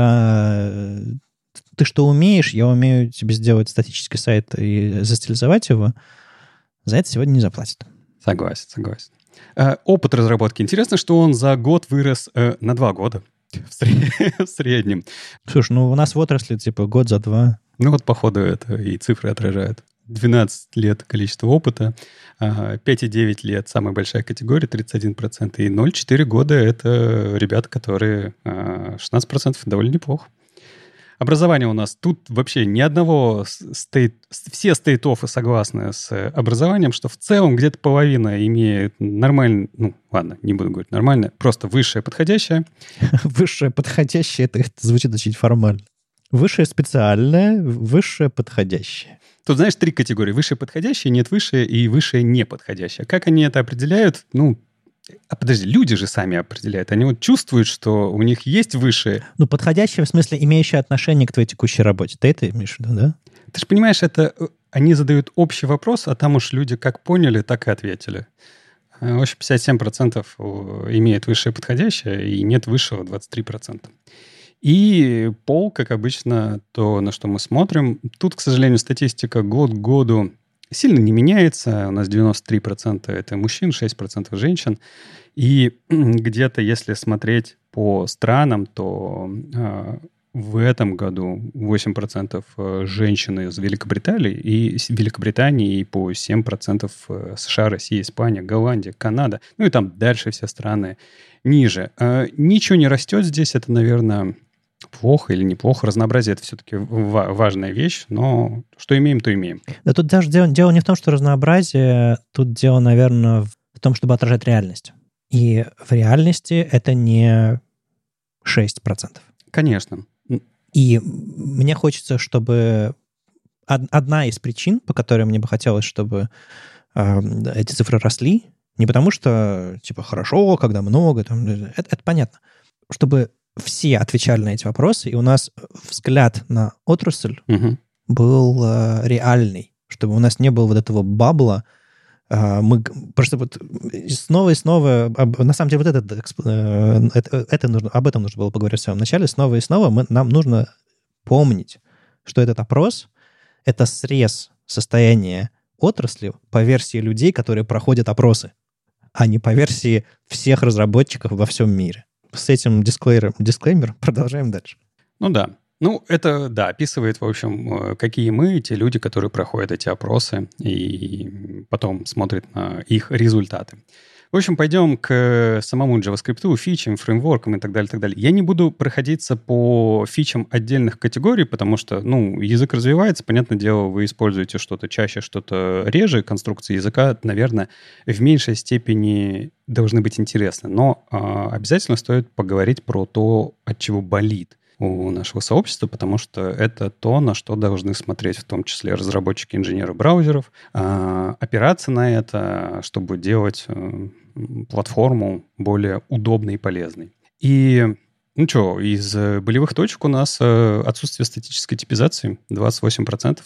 Ты что умеешь, я умею тебе сделать статический сайт и застилизовать его, за это сегодня не заплатят. Согласен. Опыт разработки. Интересно, что он за год вырос на 2 года в среднем. Слушай, ну у нас в отрасли типа год за 2. Ну вот, походу, это и цифры отражают. 12 лет количество опыта, 5,9 лет самая большая категория, 31%, и 0,4 года это ребята, которые 16% довольно неплохо. Образование у нас тут вообще ни одного все стейт-оффы согласны с образованием, что в целом где-то половина имеет нормальное, ну ладно, не буду говорить нормальное, просто высшее подходящее. Высшее подходящее, это звучит очень формально. Высшее специальное, высшее подходящее. Тут, знаешь, 3 категории. Высшее подходящее, нет высшее и высшее неподходящее. Как они это определяют? Ну, подожди, люди же сами определяют. Они вот чувствуют, что у них есть высшее. Ну, подходящее в смысле имеющее отношение к твоей текущей работе. Ты это имеешь в виду, да? Ты же понимаешь, это они задают общий вопрос, а там уж люди как поняли, так и ответили. В общем, 57% имеет высшее подходящее, и нет высшего 23%. И пол, как обычно, то, на что мы смотрим. Тут, к сожалению, статистика год к году сильно не меняется. У нас 93% это мужчин, 6% женщин. И где-то, если смотреть по странам, то в этом году 8% женщин из Великобритании и по 7% США, Россия, Испания, Голландия, Канада. Ну и там дальше все страны ниже. Ничего не растет здесь. Это, наверное, плохо или неплохо. Разнообразие — это все-таки важная вещь, но что имеем, то имеем. Да тут даже дело не в том, что разнообразие, тут дело, наверное, в том, чтобы отражать реальность. И в реальности это не 6%. Конечно. И мне хочется, чтобы... Одна из причин, по которой мне бы хотелось, чтобы эти цифры росли, не потому что, типа, хорошо, когда много, там, это понятно, чтобы все отвечали на эти вопросы, и у нас взгляд на отрасль был реальный, чтобы у нас не было вот этого бабла. Мы просто вот снова и снова... На самом деле, вот это нужно, об этом нужно было поговорить в самом начале. Снова и снова нам нужно помнить, что этот опрос — это срез состояния отрасли по версии людей, которые проходят опросы, а не по версии всех разработчиков во всем мире. С этим дисклеймер продолжаем дальше. Ну да. Ну, это, да, описывает, в общем, какие мы, те люди, которые проходят эти опросы и потом смотрят на их результаты. В общем, пойдем к самому JavaScript, фичам, фреймворкам и так далее, так далее. Я не буду проходиться по фичам отдельных категорий, потому что, ну, язык развивается, понятное дело, вы используете что-то чаще, что-то реже. Конструкции языка, наверное, в меньшей степени должны быть интересны. Но обязательно стоит поговорить про то, от чего болит у нашего сообщества, потому что это то, на что должны смотреть в том числе разработчики, инженеры браузеров, опираться на это, чтобы делать платформу более удобной и полезной. И, ну что, из болевых точек у нас отсутствие статической типизации, 28%,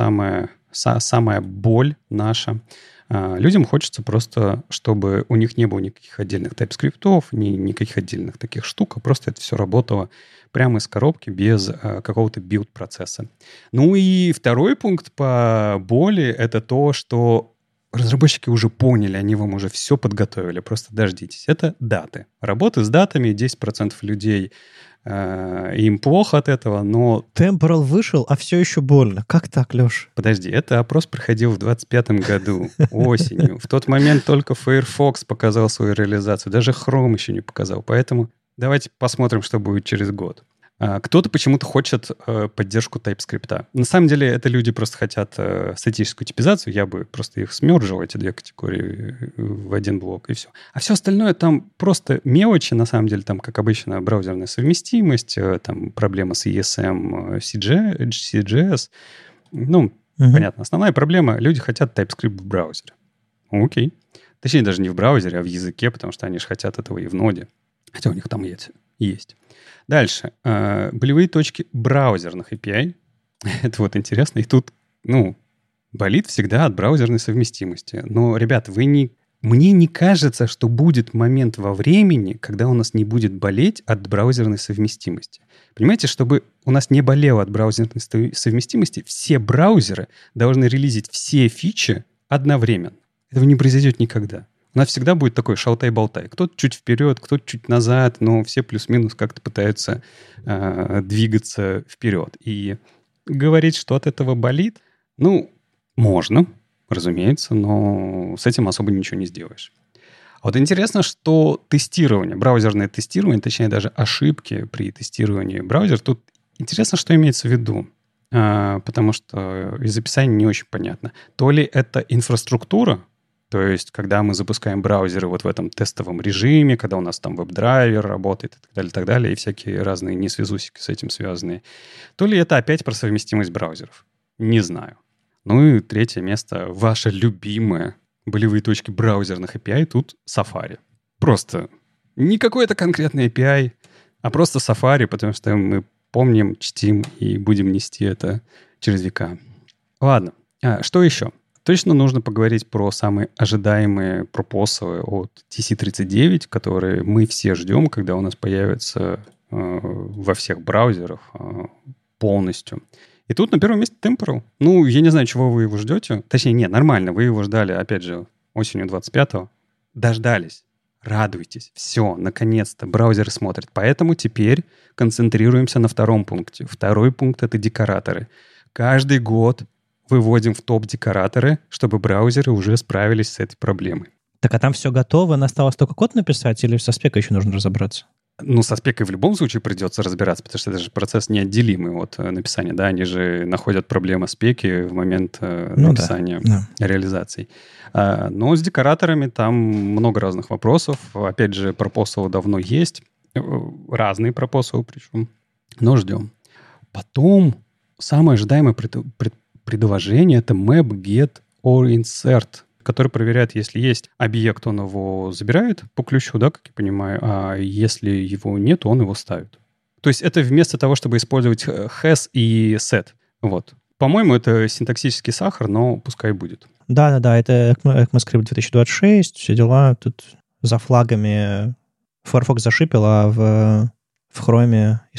самая боль наша. Людям хочется просто, чтобы у них не было никаких отдельных TypeScript, никаких отдельных таких штук, а просто это все работало прямо из коробки без какого-то билд-процесса. Ну и второй пункт по боли — это то, что разработчики уже поняли, они вам уже все подготовили, просто дождитесь. Это даты. Работа с датами, 10% людей им плохо от этого, но... Temporal вышел, а все еще больно. Как так, Леш? Подожди, это опрос проходил в 2025 году, осенью. В тот момент только Firefox показал свою реализацию, даже Chrome еще не показал. Поэтому давайте посмотрим, что будет через год. Кто-то почему-то хочет поддержку TypeScript. На самом деле, это люди просто хотят статическую типизацию. Я бы просто их смержил, эти две категории, в один блок, и все. А все остальное там просто мелочи, на самом деле. Там, как обычно, браузерная совместимость, там проблема с ESM, CGS. Ну, понятно. Основная проблема — люди хотят TypeScript в браузере. Окей. Точнее, даже не в браузере, а в языке, потому что они же хотят этого и в ноде. Хотя у них там есть. Дальше. Болевые точки браузерных API. Это вот интересно. И тут, ну, болит всегда от браузерной совместимости. Но, ребят, мне не кажется, что будет момент во времени, когда у нас не будет болеть от браузерной совместимости. Понимаете, чтобы у нас не болело от браузерной совместимости, все браузеры должны релизить все фичи одновременно. Этого не произойдет никогда. У нас всегда будет такой шалтай-болтай. Кто-то чуть вперед, кто-то чуть назад, но все плюс-минус как-то пытаются двигаться вперед. И говорить, что от этого болит, можно, разумеется, но с этим особо ничего не сделаешь. Вот интересно, что тестирование, браузерное тестирование, точнее даже ошибки при тестировании браузера, тут интересно, что имеется в виду, потому что из описания не очень понятно. То ли это инфраструктура, то есть когда мы запускаем браузеры вот в этом тестовом режиме, когда у нас там веб-драйвер работает и так далее, и всякие разные несвязусики с этим связанные, то ли это опять про совместимость браузеров. Не знаю. Ну и третье место, ваше любимое, болевые точки браузерных API, тут Safari. Просто не какой-то конкретный API, а просто Safari, потому что мы помним, чтим и будем нести это через века. Ладно, что еще? Точно нужно поговорить про самые ожидаемые пропосалы от TC39, которые мы все ждем, когда у нас появятся во всех браузерах полностью. И тут на первом месте Temporal. Я не знаю, чего вы его ждете. Точнее, нет, нормально, вы его ждали, опять же, осенью 25-го. Дождались. Радуйтесь. Все, наконец-то браузеры смотрят. Поэтому теперь концентрируемся на втором пункте. Второй пункт — это декораторы. Каждый год выводим в топ декораторы, чтобы браузеры уже справились с этой проблемой. Так, а там все готово, осталось только код написать, или со спекой еще нужно разобраться? Со спекой в любом случае придется разбираться, потому что это же процесс неотделимый от написания, да, они же находят проблемы спеки в момент написания, реализации. Но с декораторами там много разных вопросов. Опять же, пропосалы давно есть, разные пропосалы причем, но ждем. Потом самое ожидаемое предложение — это map, get or insert, который проверяет, если есть объект, он его забирает по ключу, да, как я понимаю, а если его нет, он его ставит. То есть это вместо того, чтобы использовать has и set. Вот. По-моему, это синтаксический сахар, но пускай будет. Да, это ECMAScript 2026, все дела. Тут за флагами Firefox зашипел, а в Chrome и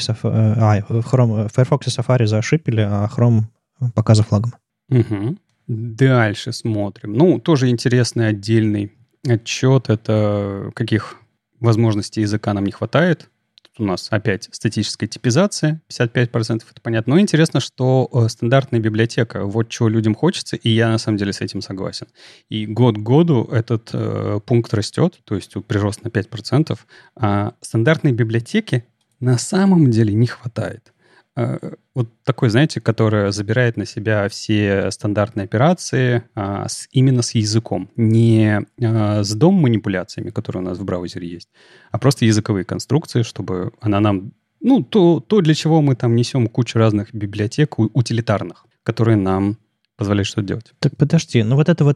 Firefox и Safari зашипели, а Chrome пока за флагом. Угу. Дальше смотрим. Тоже интересный отдельный отчет. Это каких возможностей языка нам не хватает. Тут у нас опять статическая типизация, 55%, это понятно. Но интересно, что стандартная библиотека, вот чего людям хочется, и я на самом деле с этим согласен. И год к году этот пункт растет, то есть прирост на 5%, а стандартной библиотеки на самом деле не хватает. Вот такой, знаете, которая забирает на себя все стандартные операции именно с языком. Не с DOM-манипуляциями, которые у нас в браузере есть, а просто языковые конструкции, чтобы она нам... то, для чего мы там несем кучу разных библиотек утилитарных, которые нам позволяют что-то делать. Так подожди, вот это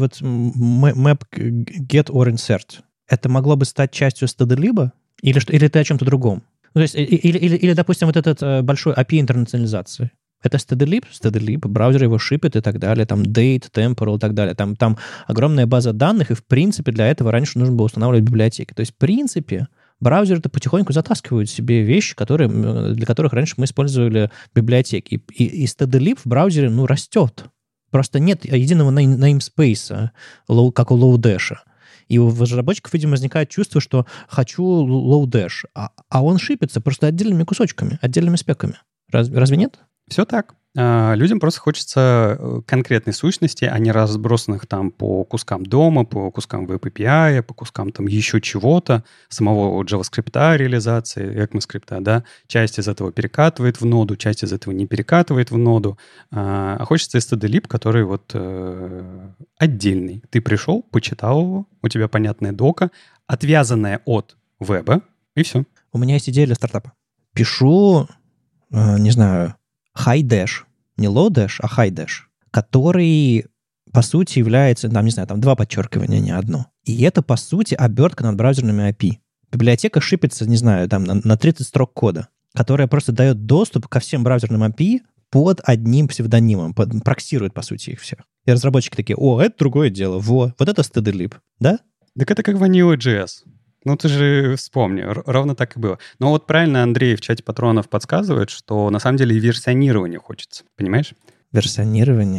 map get or insert, это могло бы стать частью std-lib? Или ты о чем-то другом? То есть, или, допустим, вот этот большой API интернационализации. Это std-lib, браузер его шипит и так далее, там date, temporal и так далее. Там огромная база данных, и в принципе для этого раньше нужно было устанавливать библиотеки. То есть, в принципе, браузеры-то потихоньку затаскивают себе вещи, для которых раньше мы использовали библиотеки. И std-lib в браузере, растет. Просто нет единого namespace, как у Lodash. И у разработчиков, видимо, возникает чувство, что хочу Lodash, а он шипится просто отдельными кусочками, отдельными спеками. Разве нет? Все так. Людям просто хочется конкретной сущности, а не разбросанных там по кускам дома, по кускам Web-API, по кускам там еще чего-то, самого JavaScript реализации, ECMAScript, да. Часть из этого перекатывает в ноду, часть из этого не перекатывает в ноду. А хочется std-lib, который вот отдельный. Ты пришел, почитал его, у тебя понятная дока, отвязанная от веба, и все. У меня есть идея для стартапа. Пишу, не знаю, HiDash, не Lodash, а HiDash, который, по сути, является, там 2 подчеркивания, не одно. И это, по сути, обертка над браузерными API. Библиотека шипится, на 30 строк кода, которая просто дает доступ ко всем браузерным API под одним псевдонимом, проксирует, по сути, их всех. И разработчики такие: это другое дело, вот это std-lib, да? Так это как Vanilla.js. Ты же вспомни, ровно так и было. Но вот правильно Андрей в чате патронов подсказывает, что на самом деле и версионирование хочется, понимаешь? Версионирование?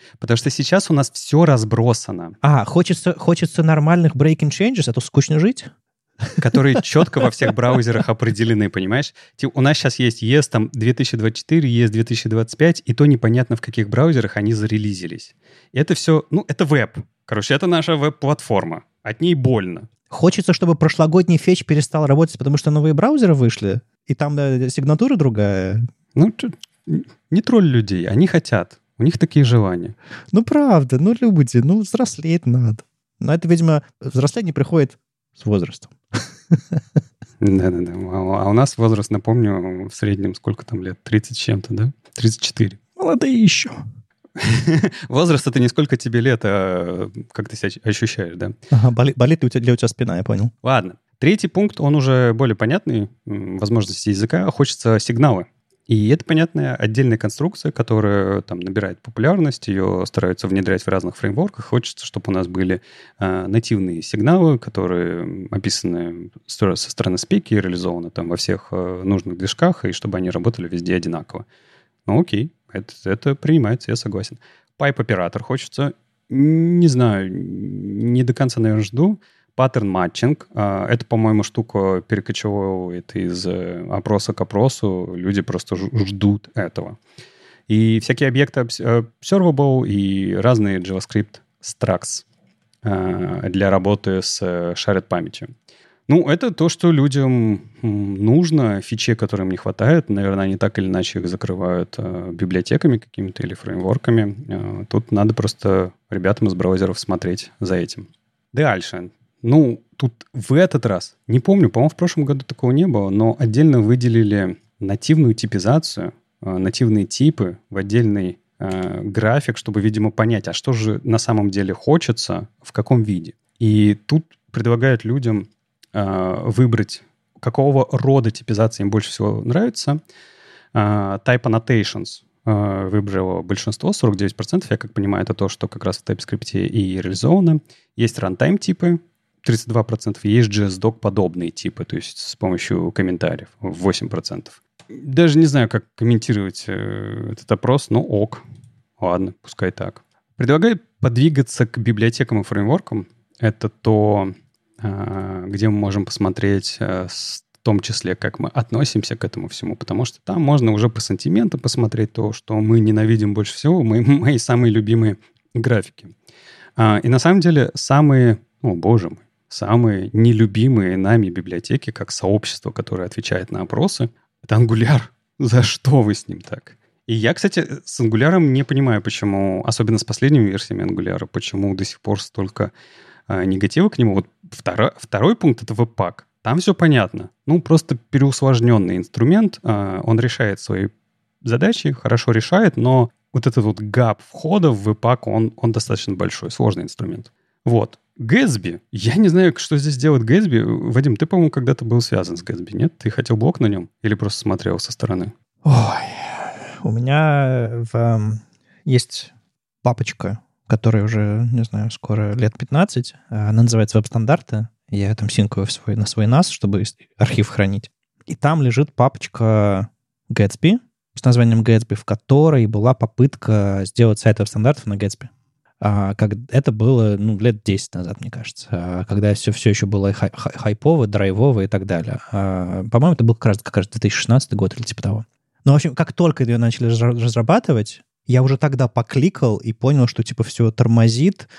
Потому что сейчас у нас все разбросано. Хочется нормальных breaking changes, а то скучно жить? Которые четко во всех браузерах определены, понимаешь? У нас сейчас есть ES там 2024, ES 2025, и то непонятно, в каких браузерах они зарелизились. И это все, это веб. Короче, это наша веб-платформа. От ней больно. Хочется, чтобы прошлогодний фетч перестал работать, потому что новые браузеры вышли, и там сигнатура другая. Не тролль людей, они хотят. У них такие желания. Правда, люди, взрослеть надо. Но это, видимо, взросление приходит с возрастом. Да-да-да. А у нас возраст, напомню, в среднем сколько там лет? 30 с чем-то, да? 34. Молодые еще. Возраст — это не сколько тебе лет, а как ты себя ощущаешь, да? Ага, болит ли у тебя спина, я понял. Ладно. Третий пункт, он уже более понятный. Возможности языка. Хочется сигналы. И это понятная отдельная конструкция, которая там набирает популярность, ее стараются внедрять в разных фреймворках. Хочется, чтобы у нас были нативные сигналы, которые описаны со стороны спеки и реализованы там во всех нужных движках, и чтобы они работали везде одинаково. Окей, это принимается, я согласен. Пайп-оператор хочется. Не знаю, не до конца, наверное, жду. Паттерн-матчинг. Это, по-моему, штука перекочевывает из опроса к опросу. Люди просто ждут этого. И всякие объекты observable и разные JavaScript structs для работы с shared памятью. Это то, что людям нужно, фичи, которым не хватает. Наверное, они так или иначе их закрывают библиотеками какими-то или фреймворками. Тут надо просто ребятам из браузеров смотреть за этим. Дальше. Тут в этот раз, не помню, по-моему, в прошлом году такого не было, но отдельно выделили нативную типизацию, нативные типы в отдельный график, чтобы, видимо, понять, а что же на самом деле хочется, в каком виде. И тут предлагают людям выбрать, какого рода типизация им больше всего нравится. Type annotations выбрало большинство, 49%. Я как понимаю, это то, что как раз в TypeScript и реализовано. Есть runtime типы, 32%. Есть JSDoc подобные типы, то есть с помощью комментариев, 8%. Даже не знаю, как комментировать этот опрос, но ок. Ладно, пускай так. Предлагаю подвигаться к библиотекам и фреймворкам. Это то, где мы можем посмотреть в том числе, как мы относимся к этому всему, потому что там можно уже по сантиментам посмотреть то, что мы ненавидим больше всего, мои самые любимые графики. И на самом деле самые самые нелюбимые нами библиотеки, как сообщество, которое отвечает на опросы, это Angular. За что вы с ним так? И я, кстати, с Angular не понимаю, почему, особенно с последними версиями Angular, почему до сих пор столько негатива к нему. Вот второй пункт — это Webpack. Там все понятно. Просто переусложненный инструмент. Он решает свои задачи, хорошо решает, но вот этот вот гап входа в Webpack, он достаточно большой, сложный инструмент. Вот. Gatsby. Я не знаю, что здесь делает Gatsby. Вадим, ты, по-моему, когда-то был связан с Gatsby, нет? Ты хотел блог на нем? Или просто смотрел со стороны? Ой, у меня есть папочка, которая уже, не знаю, скоро лет 15. Она называется «Веб-стандарты». Я там синкаю на свой NAS, чтобы архив хранить. И там лежит папочка Gatsby с названием Gatsby, в которой была попытка сделать сайт веб-стандартов на Gatsby. Это было лет 10 назад, мне кажется, когда все еще было хайпово, драйвово и так далее. По-моему, это был как раз 2016 год или типа того. В общем, как только ее начали разрабатывать, я уже тогда покликал и понял, что типа все тормозит,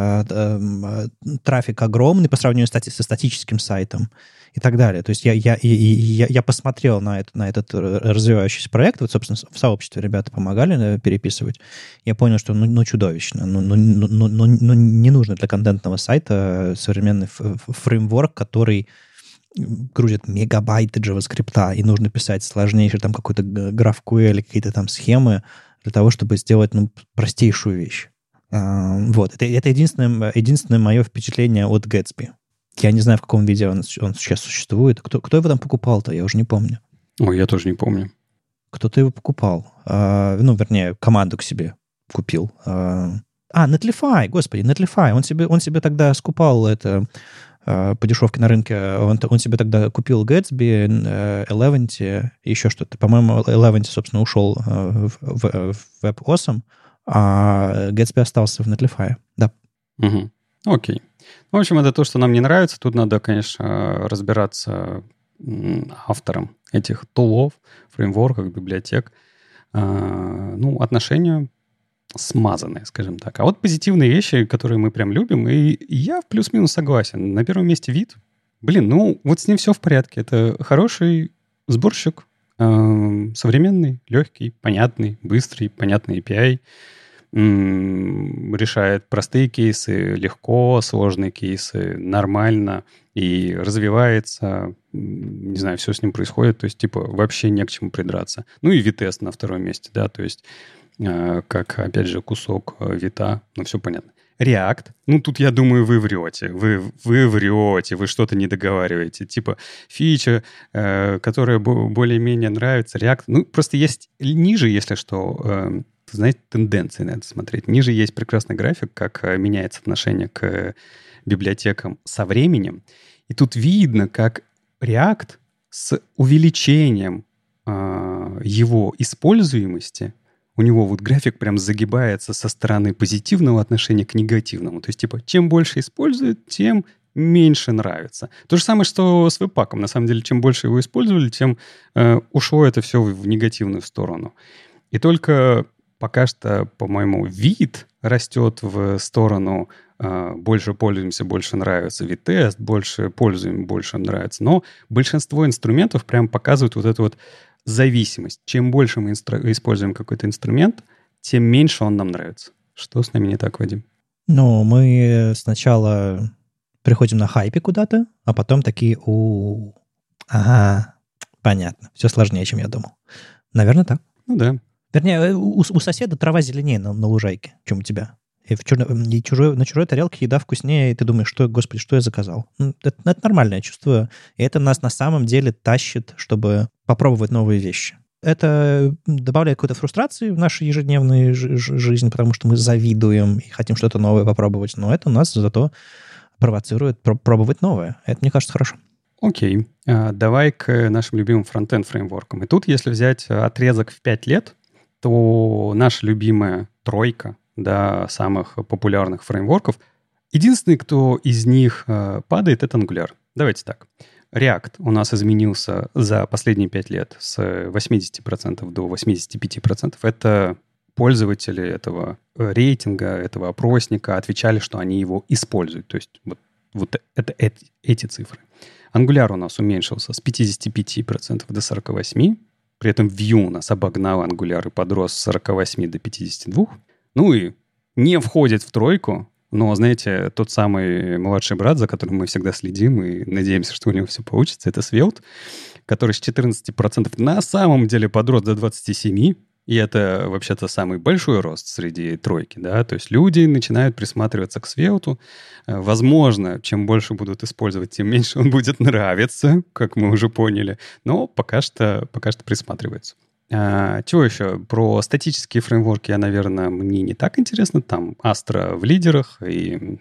трафик огромный по сравнению со статическим сайтом и так далее. То есть я посмотрел на этот развивающийся проект, вот, собственно, в сообществе ребята помогали переписывать. Я понял, что чудовищно, не нужно для контентного сайта современный фреймворк, который грузит мегабайты JavaScript, и нужно писать сложнейший там какой-то GraphQL или какие-то там схемы для того, чтобы сделать простейшую вещь. Вот. Это единственное мое впечатление от Gatsby. Я не знаю, в каком виде он сейчас существует. Кто его там покупал-то? Я уже не помню. Ой, я тоже не помню. Кто-то его покупал. Вернее, команду к себе купил. Netlify, господи, Netlify. Он себе тогда скупал это по дешевке на рынке. Он себе тогда купил Gatsby, Eleventy и еще что-то. По-моему, Eleventy, собственно, ушел в WebAwesome, а Gatsby остался в Netlify. Да. Угу. Окей. В общем, это то, что нам не нравится. Тут надо, конечно, разбираться авторам этих тулов, фреймворков, библиотек. Отношения смазанные, скажем так. А вот позитивные вещи, которые мы прям любим, и я плюс-минус согласен. На первом месте вид. Вот с ним все в порядке. Это хороший сборщик, современный, легкий, понятный, быстрый, понятный API. Решает простые кейсы легко, сложные кейсы нормально и развивается. Не знаю, все с ним происходит. То есть, вообще не к чему придраться. Ну и Vitess на втором месте, да, то есть как, опять же, кусок вита, все понятно. React, тут, я думаю, вы врете. Вы врете, вы что-то не договариваете. Фича, которая более-менее нравится, React. Просто есть ниже, если что, знаете, тенденции на это смотреть. Ниже есть прекрасный график, как меняется отношение к библиотекам со временем. И тут видно, как React с увеличением его используемости, у него график прям загибается со стороны позитивного отношения к негативному. То есть, чем больше используют, тем меньше нравится. То же самое, что с веб-паком. На самом деле, чем больше его использовали, тем ушло это все в негативную сторону. И только пока что, по-моему, вид растет в сторону больше пользуемся, больше нравится. Вид-тест, больше пользуем, больше нравится. Но большинство инструментов прям показывают эту зависимость. Чем больше мы используем какой-то инструмент, тем меньше он нам нравится. Что с нами не так, Вадим? Мы сначала приходим на хайпе куда-то, а потом такие, ага, понятно. Все сложнее, чем я думал. Наверное, так. Да. Вернее, у соседа трава зеленее на лужайке, чем у тебя. И на чужой тарелке еда вкуснее, и ты думаешь, господи, что я заказал? Это нормальное чувство, и это нас на самом деле тащит, чтобы попробовать новые вещи. Это добавляет какой-то фрустрации в нашу ежедневную жизнь, потому что мы завидуем и хотим что-то новое попробовать, но это нас зато провоцирует пробовать новое. Это, мне кажется, хорошо. Окей. Давай к нашим любимым фронтенд фреймворкам. И тут, если взять отрезок в 5 лет, то наша любимая тройка, да, самых популярных фреймворков. Единственный, кто из них падает, это Angular. Давайте так. React у нас изменился за последние 5 лет с 80% до 85%. Это пользователи этого рейтинга, этого опросника отвечали, что они его используют. То есть это эти цифры. Angular у нас уменьшился с 55% до 48%. При этом Vue у нас обогнал Angular и подрос с 48 до 52. И не входит в тройку, но, знаете, тот самый младший брат, за которым мы всегда следим и надеемся, что у него все получится, это Svelte, который с 14% на самом деле подрос до 27%. И это вообще-то самый большой рост среди тройки, да, то есть люди начинают присматриваться к Svelte. Возможно, чем больше будут использовать, тем меньше он будет нравиться, как мы уже поняли, но пока что присматриваются. Чего еще? Про статические фреймворки, наверное, мне не так интересно. Там Astra в лидерах, и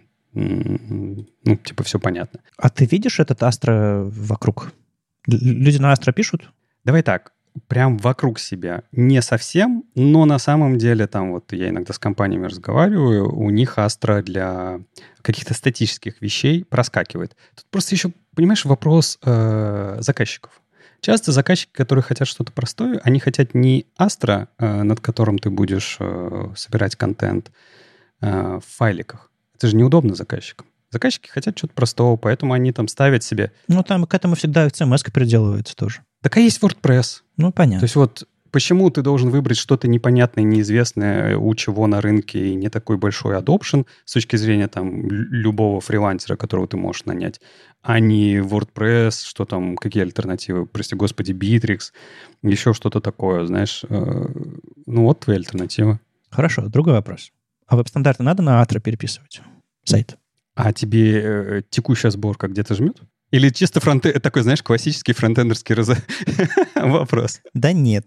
все понятно. А ты видишь этот Astra вокруг? Люди на Astra пишут? Давай так. Прям вокруг себя. Не совсем, но на самом деле там я иногда с компаниями разговариваю, у них Astra для каких-то статических вещей проскакивает. Тут просто еще, понимаешь, вопрос заказчиков. Часто заказчики, которые хотят что-то простое, они хотят не Astra, над которым ты будешь собирать контент в файликах. Это же неудобно заказчикам. Заказчики хотят что-то простого, поэтому они там ставят себе... Там к этому всегда CMS приделывается тоже. Так а есть WordPress. Понятно. То есть почему ты должен выбрать что-то непонятное, неизвестное, у чего на рынке и не такой большой adoption с точки зрения там любого фрилансера, которого ты можешь нанять, а не WordPress, что там, какие альтернативы, прости господи, Bittrex, еще что-то такое, знаешь. Твоя альтернатива. Хорошо, другой вопрос. А веб-стандарты надо на Astra переписывать? Сайт. А тебе текущая сборка где-то жмет? Или чисто такой, знаешь, классический фронтендерский вопрос? Да нет.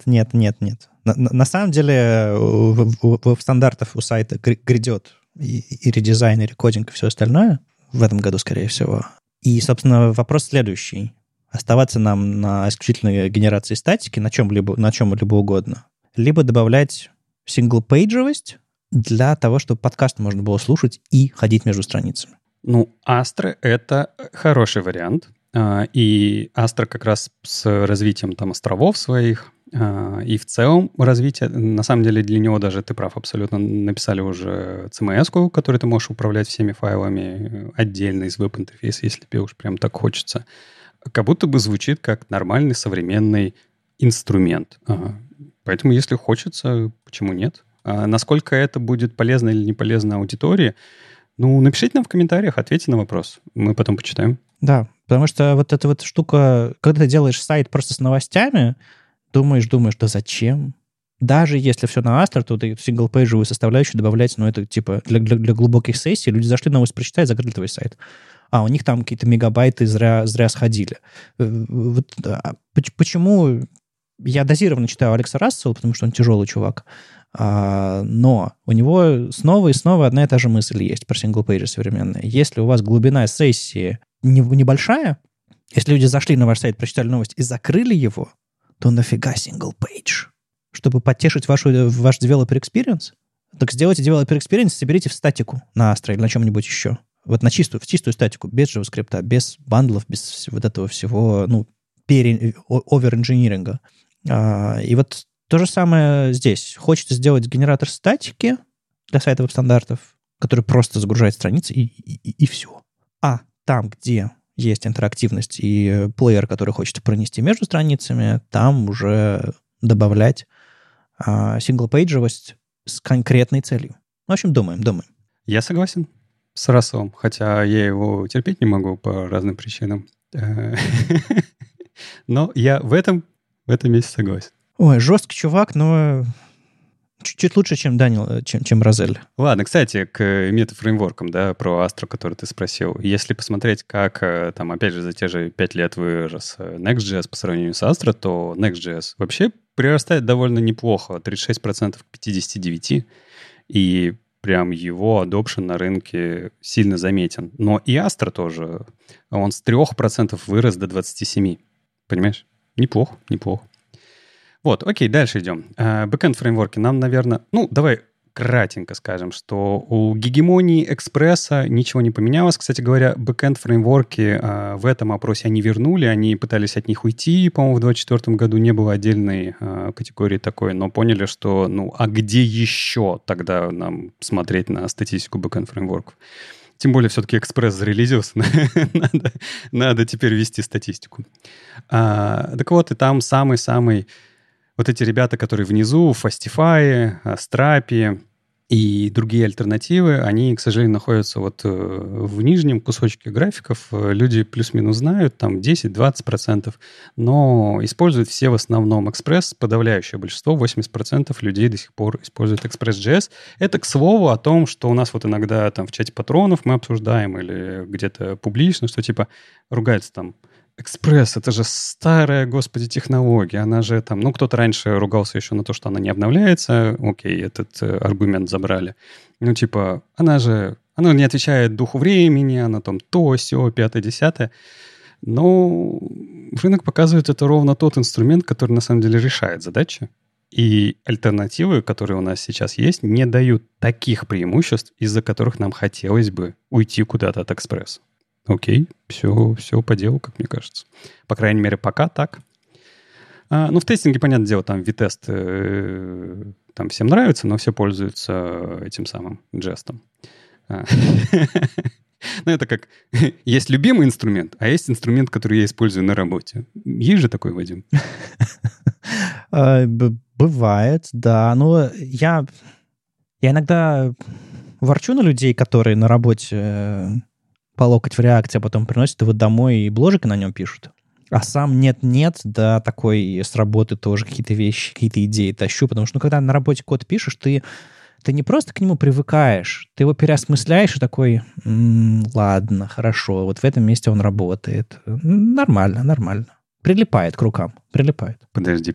На самом деле в стандартов у сайта грядет и редизайн, и рекодинг, и все остальное в этом году, скорее всего. И, собственно, вопрос следующий. Оставаться нам на исключительной генерации статики, на чем-либо угодно, либо добавлять синглпейджевость, для того, чтобы подкаст можно было слушать и ходить между страницами. Ну, Astra — это хороший вариант. И Astra как раз с развитием там островов своих и в целом развитие, на самом деле для него даже, ты прав, абсолютно, написали уже CMS-ку, которой ты можешь управлять всеми файлами отдельно из веб-интерфейса, если тебе уж прям так хочется. Как будто бы звучит как нормальный современный инструмент. Поэтому, если хочется, почему нет? Насколько это будет полезно или не полезно аудитории, ну, напишите нам в комментариях, ответьте на вопрос. Мы потом почитаем. Да, потому что вот эта вот штука, когда ты делаешь сайт просто с новостями, думаешь, да зачем? Даже если все на Astra, то ты синглпейджевую составляющую добавлять, ну, это типа для глубоких сессий. Люди зашли новость прочитать, закрыли твой сайт. А у них там какие-то мегабайты зря сходили. Вот, почему я дозированно читаю Алекса Рассела, потому что он тяжелый чувак, но у него снова и снова одна и та же мысль есть про синглпейджи современные. Если у вас глубина сессии небольшая, если люди зашли на ваш сайт, прочитали новость и закрыли его, то нафига синглпейдж? Чтобы подтешить ваш developer experience? Так сделайте developer experience, соберите в статику на Astra или на чем-нибудь еще. Вот в чистую статику, без JavaScript, без бандлов, без вот этого всего, ну, овер-инжиниринга. И вот то же самое здесь. Хочется сделать генератор статики для сайта веб-стандартов, который просто загружает страницы и все. А там, где есть интерактивность и плеер, который хочется пронести между страницами, там уже добавлять синглпейджевость с конкретной целью. В общем, думаем. Я согласен с Расселом, хотя я его терпеть не могу по разным причинам. Но я в этом месте согласен. Ой, жесткий чувак, но чуть лучше, чем Данил, чем Розель. Ладно, кстати, к мета-фреймворкам, да, про Astra, который ты спросил. Если посмотреть, как там, опять же, за те же 5 лет вырос Next.js по сравнению с Astra, то Next.js вообще прирастает довольно неплохо, 36% к 59%, и прям его adoption на рынке сильно заметен. Но и Astra тоже, он с 3% вырос до 27%. Понимаешь? Неплохо. Вот, окей, дальше идем. Бэкэнд-фреймворки нам, наверное... Ну, давай кратенько скажем, что у гегемонии экспресса ничего не поменялось. Кстати говоря, бэкэнд-фреймворки в этом опросе они вернули, они пытались от них уйти, по-моему, в 2024 году не было отдельной категории такой, но поняли, что, ну, а где еще тогда нам смотреть на статистику бэкэнд-фреймворков? Тем более все-таки экспресс зарелизился, надо теперь вести статистику. Так вот, и там самый-самый... Вот эти ребята, которые внизу, Fastify, Strapi и другие альтернативы, они, к сожалению, находятся вот в нижнем кусочке графиков. Люди плюс-минус знают, там 10-20%, но используют все в основном Express. Подавляющее большинство, 80% людей до сих пор используют Express.js. Это, к слову, о том, что у нас вот иногда там в чате патронов мы обсуждаем или где-то публично, что типа ругаются там: Экспресс, это же старая, господи, технология. Она же там... Ну, кто-то раньше ругался еще на то, что она не обновляется. Окей, этот аргумент забрали. Ну, типа, она не отвечает духу времени, она там то, сё, 5-10. Но рынок показывает, это ровно тот инструмент, который на самом деле решает задачи. И альтернативы, которые у нас сейчас есть, не дают таких преимуществ, из-за которых нам хотелось бы уйти куда-то от экспресса. Окей, все по делу, как мне кажется. По крайней мере, пока так. Ну, в тестинге, понятное дело, там V-тест там всем нравится, но все пользуются этим самым жестом. Ну, это как... Есть любимый инструмент, а есть инструмент, который я использую на работе. Есть же такой, Вадим? Бывает, да. Но я иногда ворчу на людей, которые на работе... по локоть в реакте, а потом приносят его домой и бложики на нем пишут. А сам нет-нет, да, такой с работы тоже какие-то вещи, какие-то идеи тащу, потому что, ну, когда на работе код пишешь, ты не просто к нему привыкаешь, ты его переосмысляешь и такой: ладно, хорошо, вот в этом месте он работает. Нормально. Прилипает к рукам, прилипает. Подожди.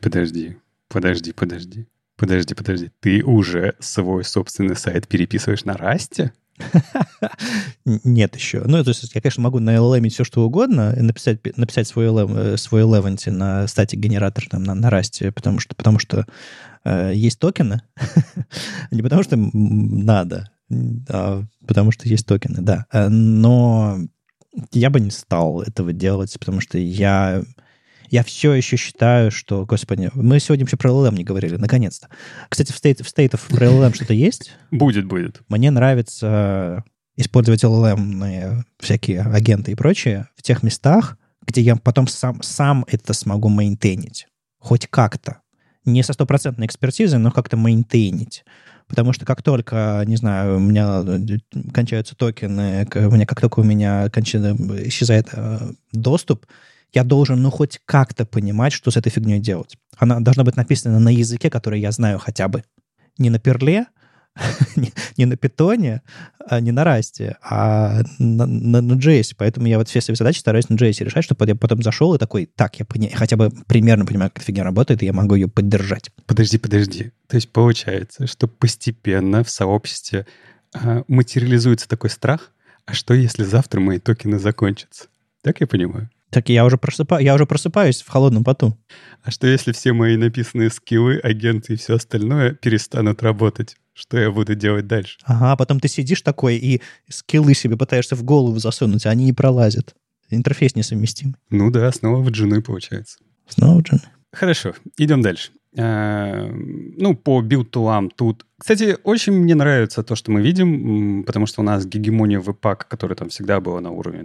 Ты уже свой собственный сайт переписываешь на Расте? Нет еще. Ну, то есть я, конечно, могу на LLM все что угодно, и написать свой Eleventy на статик-генератор там, на Rust, потому что есть токены. Не потому что надо, а потому что есть токены, да. Но я бы не стал этого делать, потому что я все еще считаю, что, господи, мы сегодня вообще про LLM не говорили, наконец-то. Кстати, в State of про LLM что-то есть? Будет. Мне нравится использовать LLM, всякие агенты и прочее в тех местах, где я потом сам это смогу мейнтейнить. Хоть как-то. Не со стопроцентной экспертизой, но как-то мейнтейнить. Потому что как только, не знаю, у меня кончаются токены, как только у меня исчезает доступ, я должен, хоть как-то понимать, что с этой фигней делать. Она должна быть написана на языке, который я знаю хотя бы. Не на перле, не на питоне, не на расте, а на JS. Поэтому я вот все свои задачи стараюсь на JS решать, чтобы я потом зашел и такой, так, я хотя бы примерно понимаю, как эта фигня работает, и я могу ее поддержать. Подожди. То есть получается, что постепенно в сообществе материализуется такой страх, а что если завтра мои токены закончатся? Так я понимаю? Так я уже просыпаюсь в холодном поту. А что если все мои написанные скиллы, агенты и все остальное перестанут работать? Что я буду делать дальше? Ага, потом ты сидишь такой и скиллы себе пытаешься в голову засунуть, а они не пролазят. Интерфейс несовместимый. Ну да, снова в джуны получается. Снова джуны. Хорошо, идем дальше. По билд-тулам тут... Кстати, очень мне нравится то, что мы видим, потому что у нас гегемония Webpack, которая там всегда была на уровне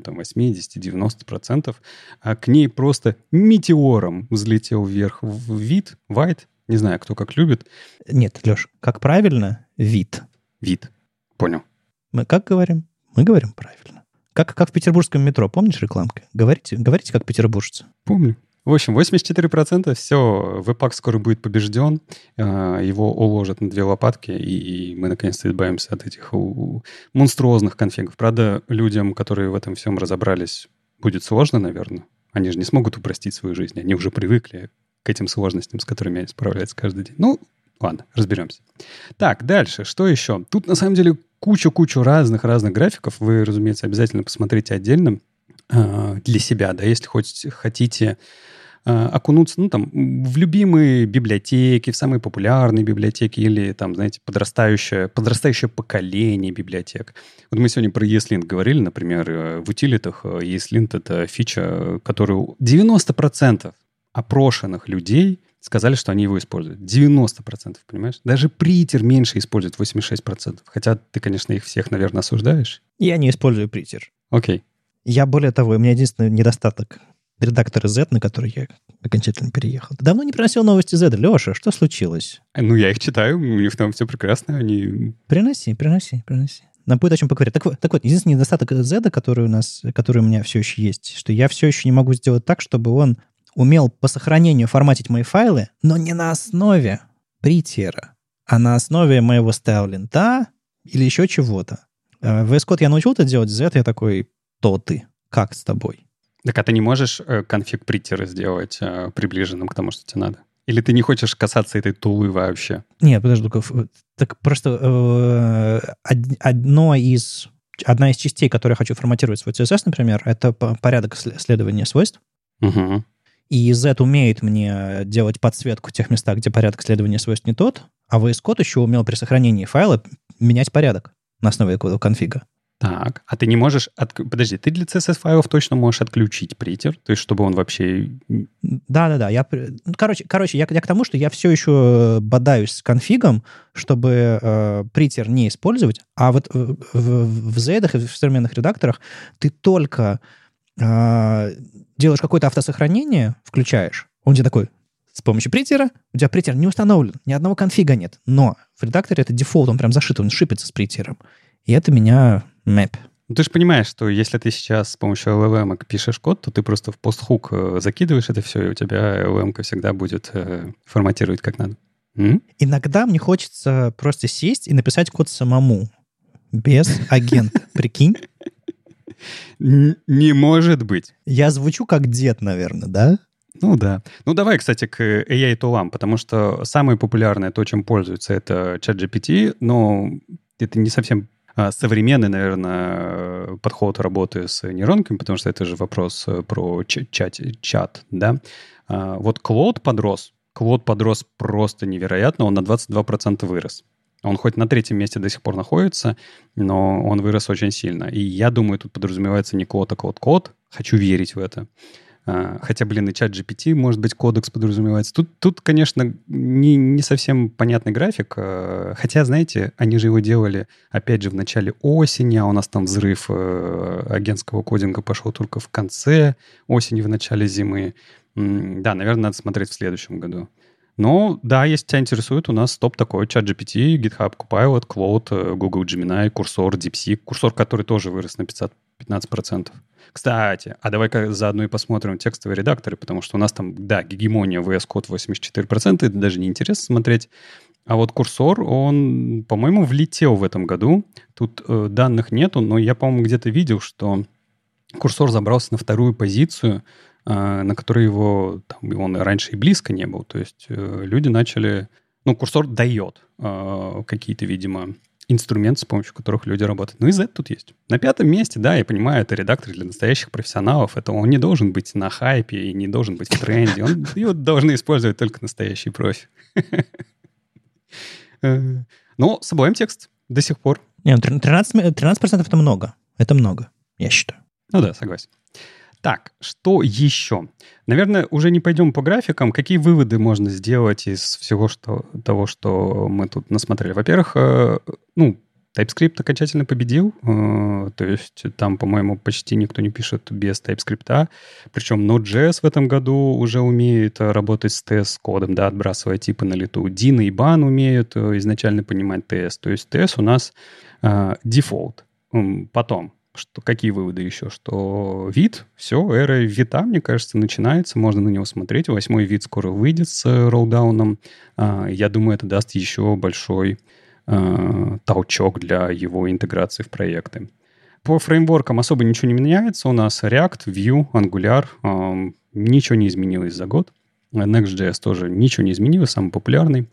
80-90%, а к ней просто метеором взлетел вверх вид, white, не знаю, кто как любит. Нет, Леш, как правильно? Вид. Вид. Понял. Мы как говорим? Мы говорим правильно. Как в петербургском метро, помнишь рекламки? Говорите как петербуржцы. Помню. В общем, 84% все, Webpack скоро будет побежден, его уложат на 2 лопатки, и мы наконец-то избавимся от этих монструозных конфигов. Правда, людям, которые в этом всем разобрались, будет сложно, наверное. Они же не смогут упростить свою жизнь, они уже привыкли к этим сложностям, с которыми они справляются каждый день. Ну, ладно, разберемся. Так, дальше, что еще? Тут, на самом деле, кучу разных графиков. Вы, разумеется, обязательно посмотрите отдельно для себя, да, если хотите окунуться, в любимые библиотеки, в самые популярные библиотеки или, знаете, подрастающее поколение библиотек. Вот мы сегодня про ESLint говорили, например, в утилитах ESLint — это фича, которую 90% опрошенных людей сказали, что они его используют. 90%, понимаешь? Даже притер меньше использует, 86%. Хотя ты, конечно, их всех, наверное, осуждаешь. Я не использую притер. Окей. Я, более того, у меня единственный недостаток — редактора Z, на который я окончательно переехал. Ты давно не приносил новости Z. Леша, что случилось? Я их читаю, у них там все прекрасно. Они... Приноси. Нам будет о чем поговорить. Так вот, единственный недостаток Z, который у меня все еще есть, что я все еще не могу сделать так, чтобы он умел по сохранению форматить мои файлы, но не на основе притера, а на основе моего стайлинта или еще чего-то. В VS Code я научил это делать, Z я такой, то ты, как с тобой? Так, а ты не можешь конфиг притера сделать приближенным к тому, что тебе надо? Или ты не хочешь касаться этой тулы вообще? Нет, подожди, так просто одна из частей, которую я хочу форматировать свой CSS, например, это порядок следования свойств. Угу. И Z умеет мне делать подсветку в тех местах, где порядок следования свойств не тот, а VS Code еще умел при сохранении файла менять порядок на основе этого конфига. Так, а ты не можешь... Подожди, ты для CSS-файлов точно можешь отключить притер? То есть, чтобы он вообще... Да. Короче, я к тому, что я все еще бодаюсь с конфигом, чтобы притер не использовать, а вот в Z-ах и в современных редакторах ты только делаешь какое-то автосохранение, включаешь, он тебе такой, с помощью притера, у тебя притер не установлен, ни одного конфига нет, но в редакторе это дефолт, он прям зашит, он шипится с притером. И это меня мэп. Ты же понимаешь, что если ты сейчас с помощью LLM пишешь код, то ты просто в постхук закидываешь это все, и у тебя LLM всегда будет форматировать как надо. Иногда мне хочется просто сесть и написать код самому, без агента. Прикинь? Не может быть. Я звучу как дед, наверное, да? Ну да. Ну давай, кстати, к AI-тулам, потому что самое популярное, то, чем пользуются, это ChatGPT, но это не совсем современный, наверное, подход работы с нейронками, потому что это же вопрос про чат, да. Вот Клод подрос просто невероятно, он на 22% вырос. Он хоть на 3-м месте до сих пор находится, но он вырос очень сильно. И я думаю, тут подразумевается не код, а код. Хочу верить в это. Хотя, и чат GPT, может быть, кодекс подразумевается. Тут конечно, не совсем понятный график. Хотя, знаете, они же его делали, опять же, в начале осени, а у нас там взрыв агентского кодинга пошел только в конце осени, в начале зимы. Да, наверное, надо смотреть в следующем году. Но, да, если тебя интересует, у нас топ такой: ChatGPT, GitHub Copilot, Claude, Google Gemini, Cursor, DeepSeek. Cursor, который тоже вырос на 15%. Кстати, а давай-ка заодно и посмотрим текстовые редакторы, потому что у нас там, да, гегемония VS Code 84%, это даже не интересно смотреть. А вот Cursor, он, по-моему, влетел в этом году. Тут данных нету, но я, по-моему, где-то видел, что Cursor забрался на 2-ю позицию, на которой он раньше и близко не был. То есть люди начали... Cursor дает какие-то, видимо, инструменты, с помощью которых люди работают. И Z тут есть. На 5-м месте, да, я понимаю, это редактор для настоящих профессионалов. Это он не должен быть на хайпе и не должен быть в тренде. Его должны использовать только настоящие профи. Но собираем текст до сих пор. 13% это много. Это много, я считаю. Ну да, согласен. Так, что еще? Наверное, уже не пойдем по графикам. Какие выводы можно сделать из всего того, что мы тут насмотрели? Во-первых, TypeScript окончательно победил. То есть там, по-моему, почти никто не пишет без TypeScript. Причем Node.js в этом году уже умеет работать с TS-кодом, да, отбрасывая типы на лету. Dyn и Ban умеют изначально понимать TS. То есть TS у нас дефолт. Потом. Какие выводы еще? Что вид, все, эра вида, мне кажется, начинается, можно на него смотреть. 8-й вид скоро выйдет с роллдауном. Я думаю, это даст еще большой толчок для его интеграции в проекты. По фреймворкам особо ничего не меняется. У нас React, Vue, Angular. Ничего не изменилось за год. Next.js тоже ничего не изменилось, самый популярный.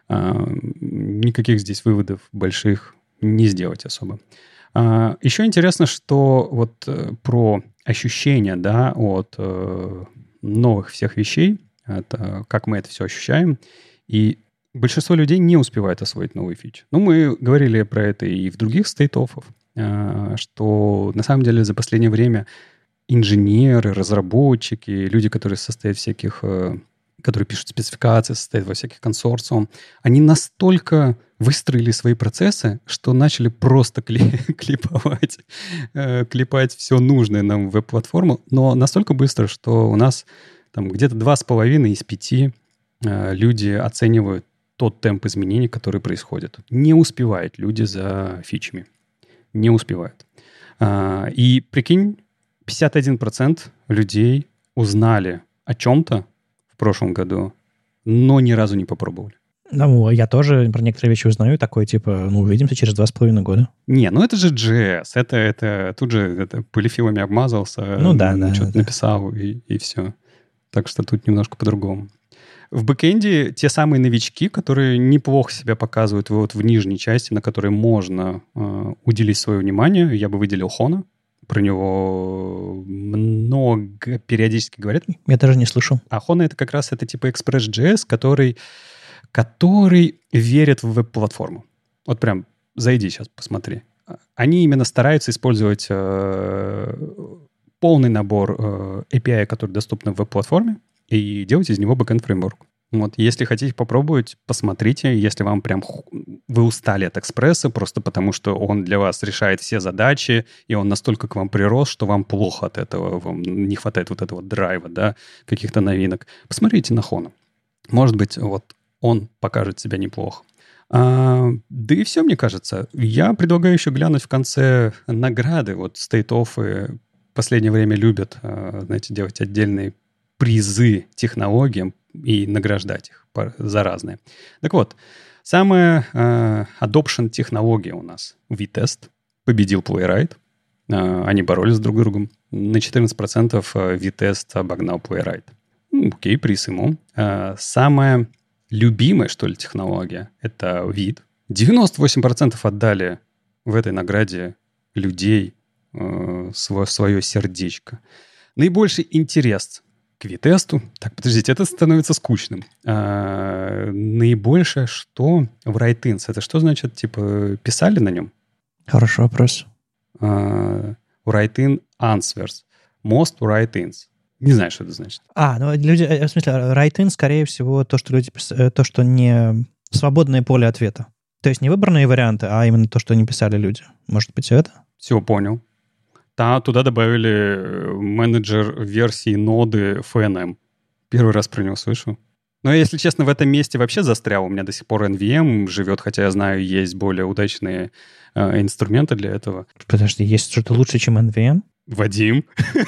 Никаких здесь выводов больших не сделать особо. Еще интересно, что вот про ощущения, да, от новых всех вещей, это, как мы это все ощущаем, и большинство людей не успевает освоить новые фичи. Мы говорили про это и в других стейт-оффах, что на самом деле за последнее время инженеры, разработчики, люди, которые состоят которые пишут спецификации, состоят во всяких консорциумах, они настолько выстроили свои процессы, что начали просто клепать все нужное нам в веб-платформу, но настолько быстро, что у нас там где-то 2,5 из 5 люди оценивают тот темп изменений, который происходит. Не успевают люди за фичами. Не успевают. И прикинь, 51% людей узнали о чем-то в прошлом году, но ни разу не попробовали. Я тоже про некоторые вещи узнаю, такой типа, увидимся через 2,5 года. Не, это же JS, это тут же это полифилами обмазался, что-то написал и все. Так что тут немножко по-другому. В бэкэнде те самые новички, которые неплохо себя показывают вот в нижней части, на которой можно уделить свое внимание, я бы выделил Хона. Про него много периодически говорят. Я даже не слышал. А Хона это как раз типа Express.js, который верит в веб-платформу. Вот прям зайди сейчас, посмотри. Они именно стараются использовать полный набор API, который доступен в веб-платформе, и делать из него бэкэнд-фреймворк. Вот, если хотите попробовать, посмотрите. Если вам прям вы устали от экспресса, просто потому что он для вас решает все задачи, и он настолько к вам прирос, что вам плохо от этого, вам не хватает вот этого драйва, да, каких-то новинок. Посмотрите на Хона. Может быть, вот он покажет себя неплохо. Да и все, мне кажется. Я предлагаю еще глянуть в конце награды. Вот стейт-оффы в последнее время любят, знаете, делать отдельные призы технологиям и награждать их за разные. Так вот, самая adoption технология у нас Vitest. Победил Playwright. Они боролись друг с другом. На 14% Vitest обогнал Playwright. Окей, приз ему. Самая любимая, что ли, технология — это Vite. 98% отдали в этой награде людей свое сердечко. Наибольший интерес к Витесту. Так, подождите, это становится скучным. Наибольшее что в Write-ins? Это что значит, типа, писали на нем? Хороший вопрос. Write-in answers. Most write-ins. Не знаю, что это значит. Ну люди, в смысле, write-in, скорее всего, то, что люди то, что не свободное поле ответа. То есть не выбранные варианты, а именно то, что не писали люди. Может быть, это? Все, понял. Туда добавили менеджер версии ноды FNM. Первый раз про него слышу. Но, если честно, в этом месте вообще застрял. У меня до сих пор NVM живет, хотя я знаю, есть более удачные инструменты для этого. Подожди, есть что-то лучше, чем NVM? Вадим.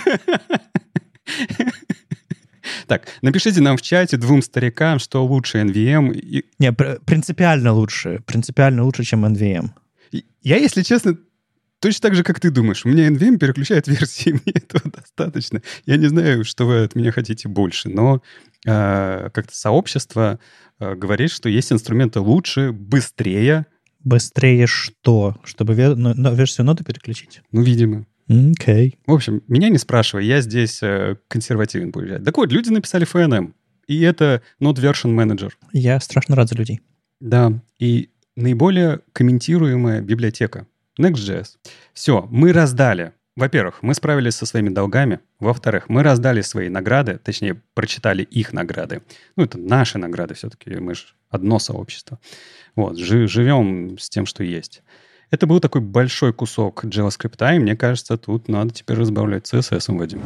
Так, напишите нам в чате двум старикам, что лучше NVM. Не, принципиально лучше, чем NVM. Я, если честно, точно так же, как ты думаешь. У меня NVM переключает версии, мне этого достаточно. Я не знаю, что вы от меня хотите больше, но как-то сообщество говорит, что есть инструменты лучше, быстрее. Быстрее что? Чтобы версию ноды переключить? Ну, видимо. Окей. В общем, меня не спрашивай, я здесь консервативен буду взять. Так вот, люди написали FNM, и это Node Version Manager. Я страшно рад за людей. Да, и наиболее комментируемая библиотека Next.js. Все, мы раздали. Во-первых, мы справились со своими долгами. Во-вторых, мы раздали свои награды, точнее, прочитали их награды. Ну, это наши награды все-таки, мы же одно сообщество. Вот, живем с тем, что есть. Это был такой большой кусок JavaScript, и мне кажется, тут надо теперь разбавлять CSS, Вадим.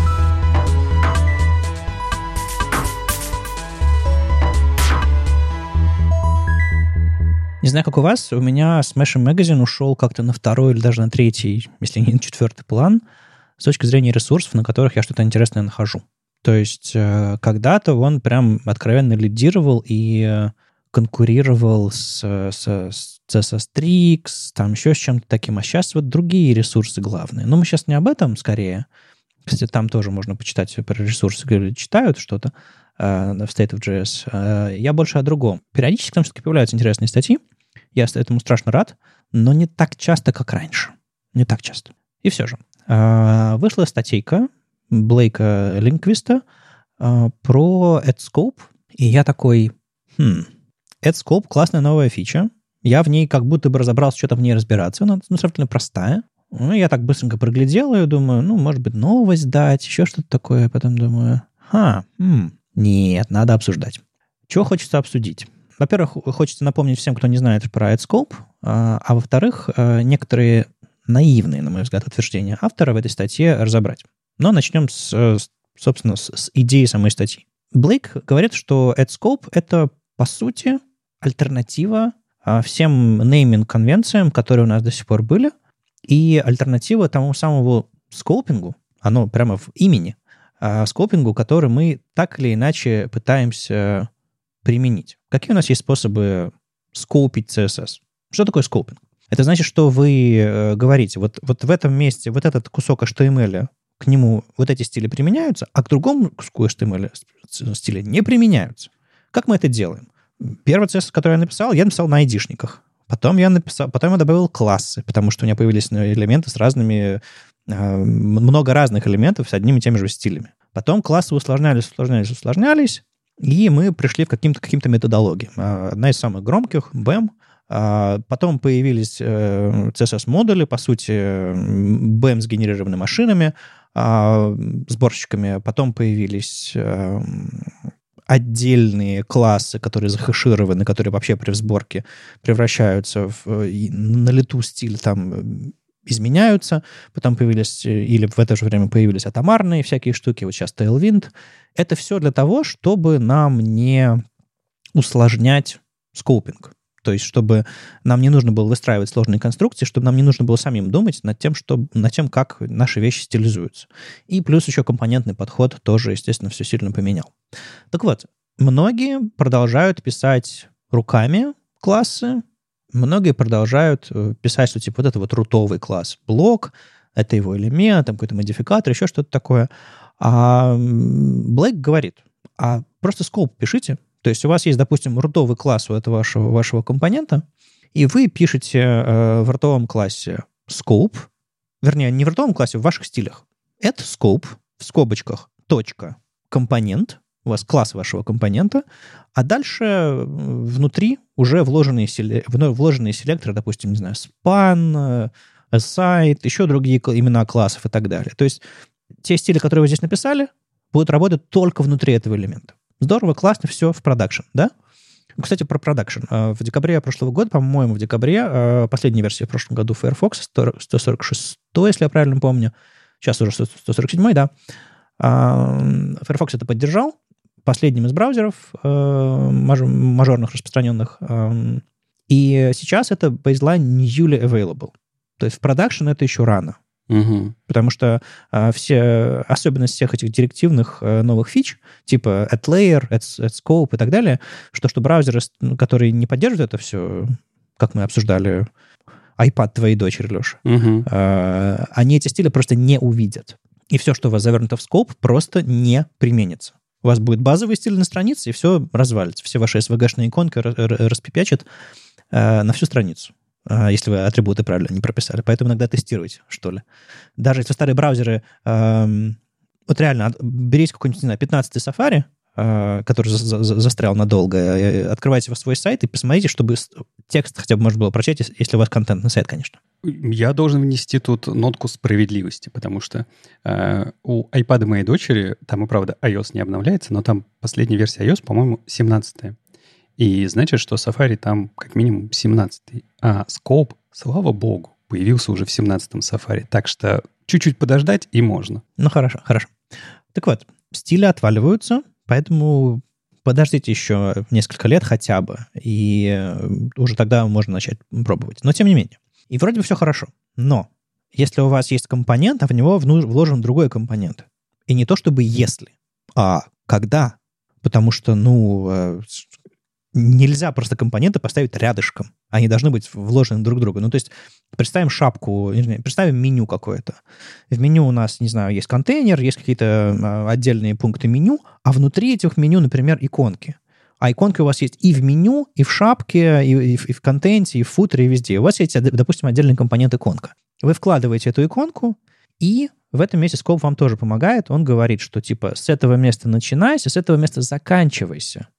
Не знаю, как у вас, у меня Smashing Magazine ушел как-то на второй или даже на третий, если не на четвертый план, с точки зрения ресурсов, на которых я что-то интересное нахожу. То есть когда-то он прям откровенно лидировал и конкурировал с CSS Tricks, там еще с чем-то таким. А сейчас вот другие ресурсы главные. Но мы сейчас не об этом скорее. Кстати, там тоже можно почитать про ресурсы, где читают что-то в State of JS. Я больше о другом. Периодически там все-таки появляются интересные статьи. Я этому страшно рад, но не так часто, как раньше. Не так часто. И все же. Вышла статейка Блейка Линквиста про AdScope. И я такой... AdScope — классная новая фича. Я в ней как будто бы разобрался, что-то в ней разбираться. Она сравнительно простая. Ну, я так быстренько проглядел ее, думаю, может быть, новость дать, еще что-то такое. Потом думаю, нет, надо обсуждать. Чего хочется обсудить? Во-первых, хочется напомнить всем, кто не знает про AdScope, а во-вторых, некоторые наивные, на мой взгляд, утверждения автора в этой статье разобрать. Но начнем, собственно, с идеи самой статьи. Блейк говорит, что AdScope — это, по сути, альтернатива всем нейминг-конвенциям, которые у нас до сих пор были, и альтернатива тому самому скопингу, оно прямо в имени, скопингу, который мы так или иначе пытаемся применить. Какие у нас есть способы скопить CSS? Что такое скопинг? Это значит, что вы говорите, вот в этом месте вот этот кусок HTML, к нему вот эти стили применяются, а к другому куску HTML стили не применяются. Как мы это делаем? Первый CSS, который я написал на ID-шниках. Потом я добавил классы, потому что у меня появились элементы с разными, много разных элементов с одними и теми же стилями. Потом классы усложнялись, и мы пришли к каким-то методологиям. Одна из самых громких — BEM. Потом появились CSS-модули, по сути, BEM сгенерированными машинами, сборщиками. Потом появились отдельные классы, которые захэшированы, которые вообще при сборке превращаются на лету стиль там изменяются. Потом появились, или в это же время появились атомарные всякие штуки, вот сейчас Tailwind. Это все для того, чтобы нам не усложнять скопинг. То есть, чтобы нам не нужно было выстраивать сложные конструкции, чтобы нам не нужно было самим думать над тем, как наши вещи стилизуются. И плюс еще компонентный подход тоже, естественно, все сильно поменял. Так вот, многие продолжают писать руками классы, многие продолжают писать, что типа вот это вот рутовый класс блок, это его элемент, там какой-то модификатор, еще что-то такое. А Блейк говорит, просто скоп пишите. То есть у вас есть, допустим, рутовый класс у этого вашего компонента, и вы пишете в ртовом классе scope, вернее, не в ртовом классе, в ваших стилях. Это scope, в скобочках, точка, компонент, у вас класс вашего компонента, а дальше внутри уже вложенные селекторы, допустим, не знаю, span, aside, еще другие имена классов и так далее. То есть те стили, которые вы здесь написали, будут работать только внутри этого элемента. Здорово, классно, все в продакшн, да? Кстати, про продакшн. В декабре прошлого года, по-моему, в декабре, последняя версия в прошлом году Firefox, 146, если я правильно помню, сейчас уже 147, да, Firefox это поддержал последним из браузеров мажорных, распространенных, и сейчас это baseline newly available. То есть в продакшн это еще рано. Угу. Потому что все особенности всех этих директивных новых фич, типа add-layer, add-scope и так далее, что браузеры, которые не поддерживают это все, как мы обсуждали, iPad твоей дочери, Леша, они эти стили просто не увидят. И все, что у вас завернуто в scope, просто не применится. У вас будет базовый стиль на странице, и все развалится. Все ваши SVG-шные иконки распипячат на всю страницу, если вы атрибуты правильно не прописали. Поэтому иногда тестируйте, что ли. Даже если старые браузеры... вот реально, берите какой-нибудь, не знаю, 15-й Safari, который застрял надолго, открывайте свой сайт и посмотрите, чтобы текст хотя бы можно было прочесть, если у вас контентный сайт, конечно. Я должен внести тут нотку справедливости, потому что у iPad моей дочери, там и правда iOS не обновляется, но там последняя версия iOS, по-моему, 17-я. И значит, что Safari там как минимум 17-й. А Scope, слава богу, появился уже в 17-м Safari. Так что чуть-чуть подождать и можно. Ну, хорошо. Так вот, стили отваливаются, поэтому подождите еще несколько лет хотя бы, и уже тогда можно начать пробовать. Но тем не менее. И вроде бы все хорошо. Но если у вас есть компонент, а в него вложен другой компонент, и не то чтобы если, а когда, потому что, нельзя просто компоненты поставить рядышком. Они должны быть вложены друг в друга. То есть представим шапку, представим меню какое-то. В меню у нас, не знаю, есть контейнер, есть какие-то отдельные пункты меню, а внутри этих меню, например, иконки. А иконки у вас есть и в меню, и в шапке, и в контенте, и в футере, и везде. У вас есть, допустим, отдельный компонент иконка. Вы вкладываете эту иконку, и в этом месте Scope вам тоже помогает. Он говорит, что типа с этого места начинайся, с этого места заканчивайся.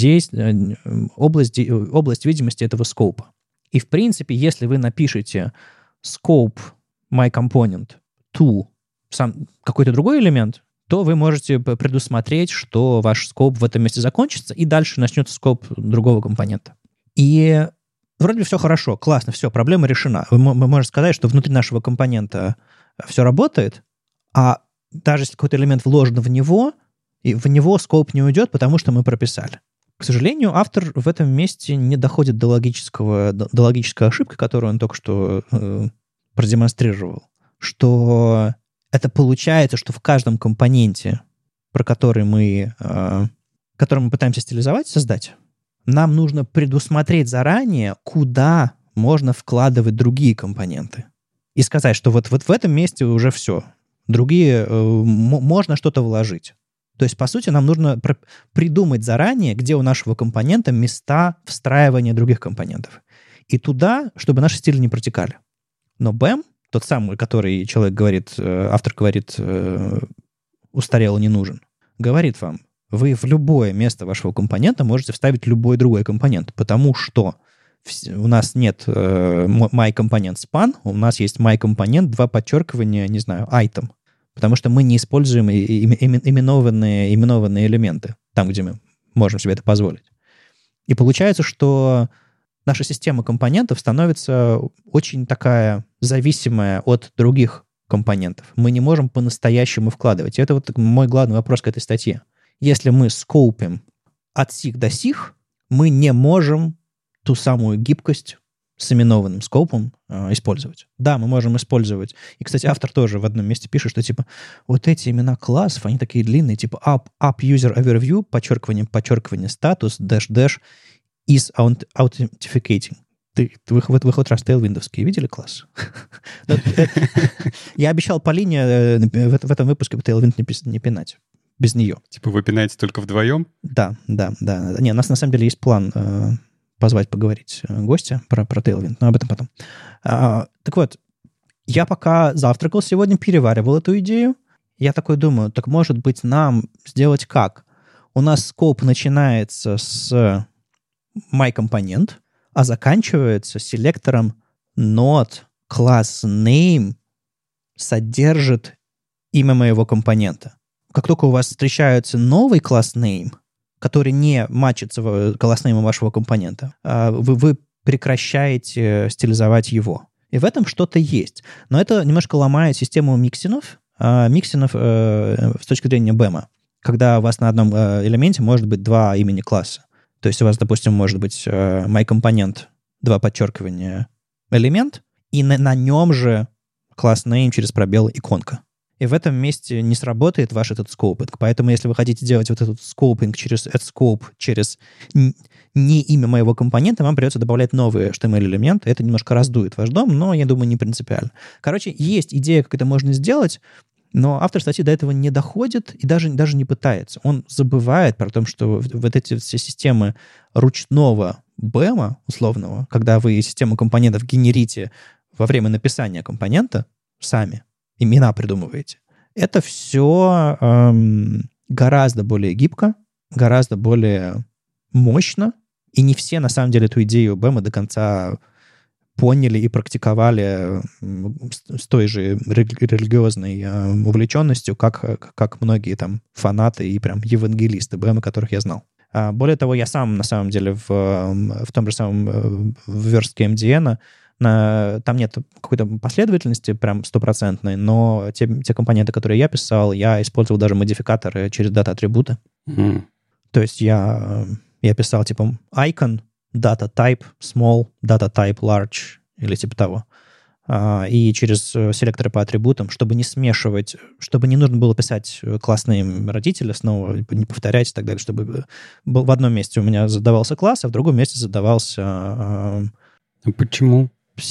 Область видимости этого скопа. И, в принципе, если вы напишете scope myComponent to какой-то другой элемент, то вы можете предусмотреть, что ваш скоп в этом месте закончится, и дальше начнется скоп другого компонента. И вроде бы все хорошо, классно, все, проблема решена. Вы можете сказать, что внутри нашего компонента все работает, а даже если какой-то элемент вложен в него, и в него скоп не уйдет, потому что мы прописали. К сожалению, автор в этом месте не доходит до логической ошибки, которую он только что продемонстрировал, что это получается, что в каждом компоненте, который мы пытаемся стилизовать, создать, нам нужно предусмотреть заранее, куда можно вкладывать другие компоненты. И сказать, что вот в этом месте уже все. Другие можно что-то вложить. То есть, по сути, нам нужно придумать заранее, где у нашего компонента места встраивания других компонентов. И туда, чтобы наши стили не протекали. Но BEM, тот самый, который автор говорит, устарел и не нужен, говорит вам, вы в любое место вашего компонента можете вставить любой другой компонент, потому что у нас нет myComponentSpan, у нас есть myComponent, item. Потому что мы не используем именованные элементы там, где мы можем себе это позволить. И получается, что наша система компонентов становится очень такая зависимая от других компонентов. Мы не можем по-настоящему вкладывать. И это вот мой главный вопрос к этой статье. Если мы скоупим от сих до сих, мы не можем ту самую гибкость с именованным скопом использовать. Да, мы можем использовать. И, кстати, автор тоже в одном месте пишет, что типа вот эти имена классов, они такие длинные, типа up user overview, подчеркивание статус, dash is authenticating. Вы хоть раз тейлвиндовские видели класс? Я обещал Полине в этом выпуске Tailwind не пинать. Без нее. Типа вы пинаете только вдвоем? Да. Не, у нас на самом деле есть план позвать поговорить гостя про Tailwind, но об этом потом. Так вот, я пока завтракал сегодня, переваривал эту идею. Я такой думаю, так может быть нам сделать как? У нас скоп начинается с myComponent, а заканчивается селектором not class name содержит имя моего компонента. Как только у вас встречается новый class name, который не матчится в class name вашего компонента, вы прекращаете стилизовать его. И в этом что-то есть. Но это немножко ломает систему миксинов с точки зрения BEM. Когда у вас на одном элементе может быть два имени класса. То есть у вас, допустим, может быть myComponent, 2 подчеркивания, элемент, и на нем же class name через пробел иконка. И в этом месте не сработает ваш этот скоупинг. Поэтому если вы хотите делать вот этот скоупинг через addScope, через не имя моего компонента, вам придется добавлять новый HTML-элемент. Это немножко раздует ваш дом, но, я думаю, не принципиально. Короче, есть идея, как это можно сделать, но автор статьи до этого не доходит и даже не пытается. Он забывает про то, что вот эти все системы ручного BEM, условного, когда вы систему компонентов генерите во время написания компонента сами, имена придумываете, это все гораздо более гибко, гораздо более мощно, и не все, на самом деле, эту идею BEM до конца поняли и практиковали с той же религиозной увлеченностью, как многие там фанаты и прям евангелисты BEM, которых я знал. Более того, я сам, на самом деле, в том же самом в верстке MDN там нет какой-то последовательности прям стопроцентной, но те компоненты, которые я писал, я использовал даже модификаторы через дата-атрибуты. То есть я писал типа icon, data type small, data type large или типа того. И через селекторы по атрибутам, чтобы не смешивать, чтобы не нужно было писать классные родители снова, не повторять и так далее, чтобы в одном месте у меня задавался класс, а в другом месте задавался... Почему?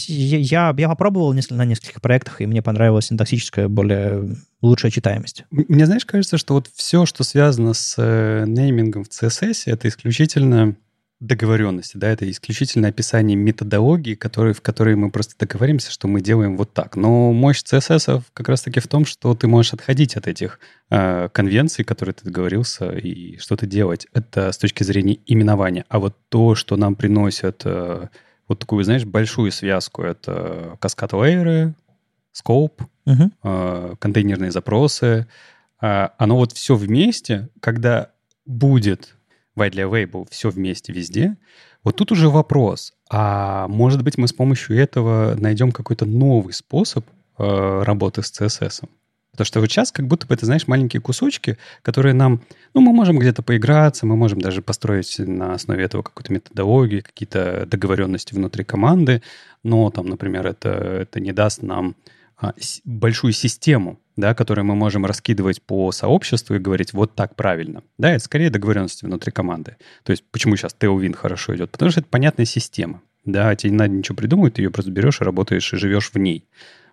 Я попробовал на нескольких проектах, и мне понравилась синтаксическая, более лучшая читаемость. Мне, знаешь, кажется, что вот все, что связано с неймингом в CSS, это исключительно договоренности, да, это исключительно описание методологии, в которой мы просто договоримся, что мы делаем вот так. Но мощь CSS как раз-таки в том, что ты можешь отходить от этих конвенций, которые ты договорился, и что-то делать. Это с точки зрения именования. А вот то, что нам приносят... вот такую, знаешь, большую связку. Это каскад-лейеры, скоуп, контейнерные запросы. Оно вот все вместе, когда будет widely available все вместе везде, вот тут уже вопрос. А может быть, мы с помощью этого найдем какой-то новый способ работы с CSS? Потому что вот сейчас как будто бы, это, знаешь, маленькие кусочки, которые нам... мы можем где-то поиграться, мы можем даже построить на основе этого какую-то методологию, какие-то договоренности внутри команды, но там, например, это не даст нам большую систему, да, которую мы можем раскидывать по сообществу и говорить, вот так правильно. Да, это скорее договоренности внутри команды. То есть почему сейчас Tailwind хорошо идет? Потому что это понятная система. Да, тебе не надо ничего придумывать, ты ее просто берешь и работаешь, и живешь в ней.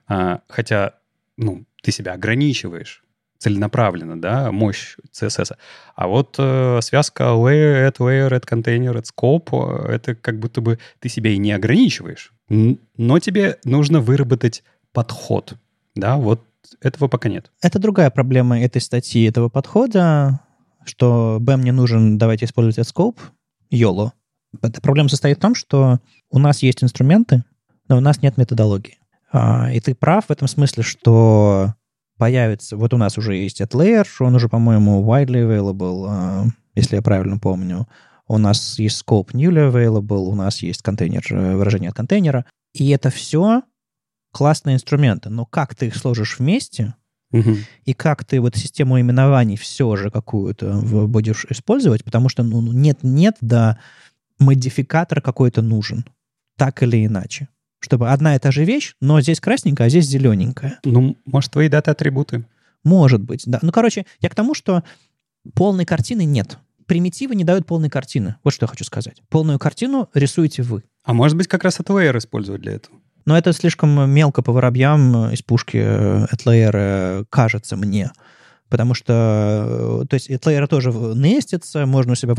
Хотя, ты себя ограничиваешь целенаправленно, да, мощь CSS. А вот связка layer, add container, add scope, это как будто бы ты себя и не ограничиваешь, но тебе нужно выработать подход, да, вот этого пока нет. Это другая проблема этой статьи, этого подхода, что BEM не нужен, давайте использовать add scope, YOLO. Эта проблема состоит в том, что у нас есть инструменты, но у нас нет методологии. И ты прав в этом смысле, что появится... Вот у нас уже есть AddLayer, он уже, по-моему, widely available, если я правильно помню. У нас есть scope newly available, у нас есть контейнер, выражение от контейнера. И это все классные инструменты. Но как ты их сложишь вместе, и как ты вот систему именований все же какую-то будешь использовать, потому что нет, да, модификатор какой-то нужен, так или иначе. Чтобы одна и та же вещь, но здесь красненькая, а здесь зелененькая. Может, твои дата-атрибуты? Может быть, да. Короче, я к тому, что полной картины нет. Примитивы не дают полной картины. Вот что я хочу сказать. Полную картину рисуете вы. А может быть, как раз AddLayer использовать для этого? Но это слишком мелко по воробьям из пушки AddLayer, кажется мне. потому что, то есть, эйт-лейеры тоже нестятся, можно у себя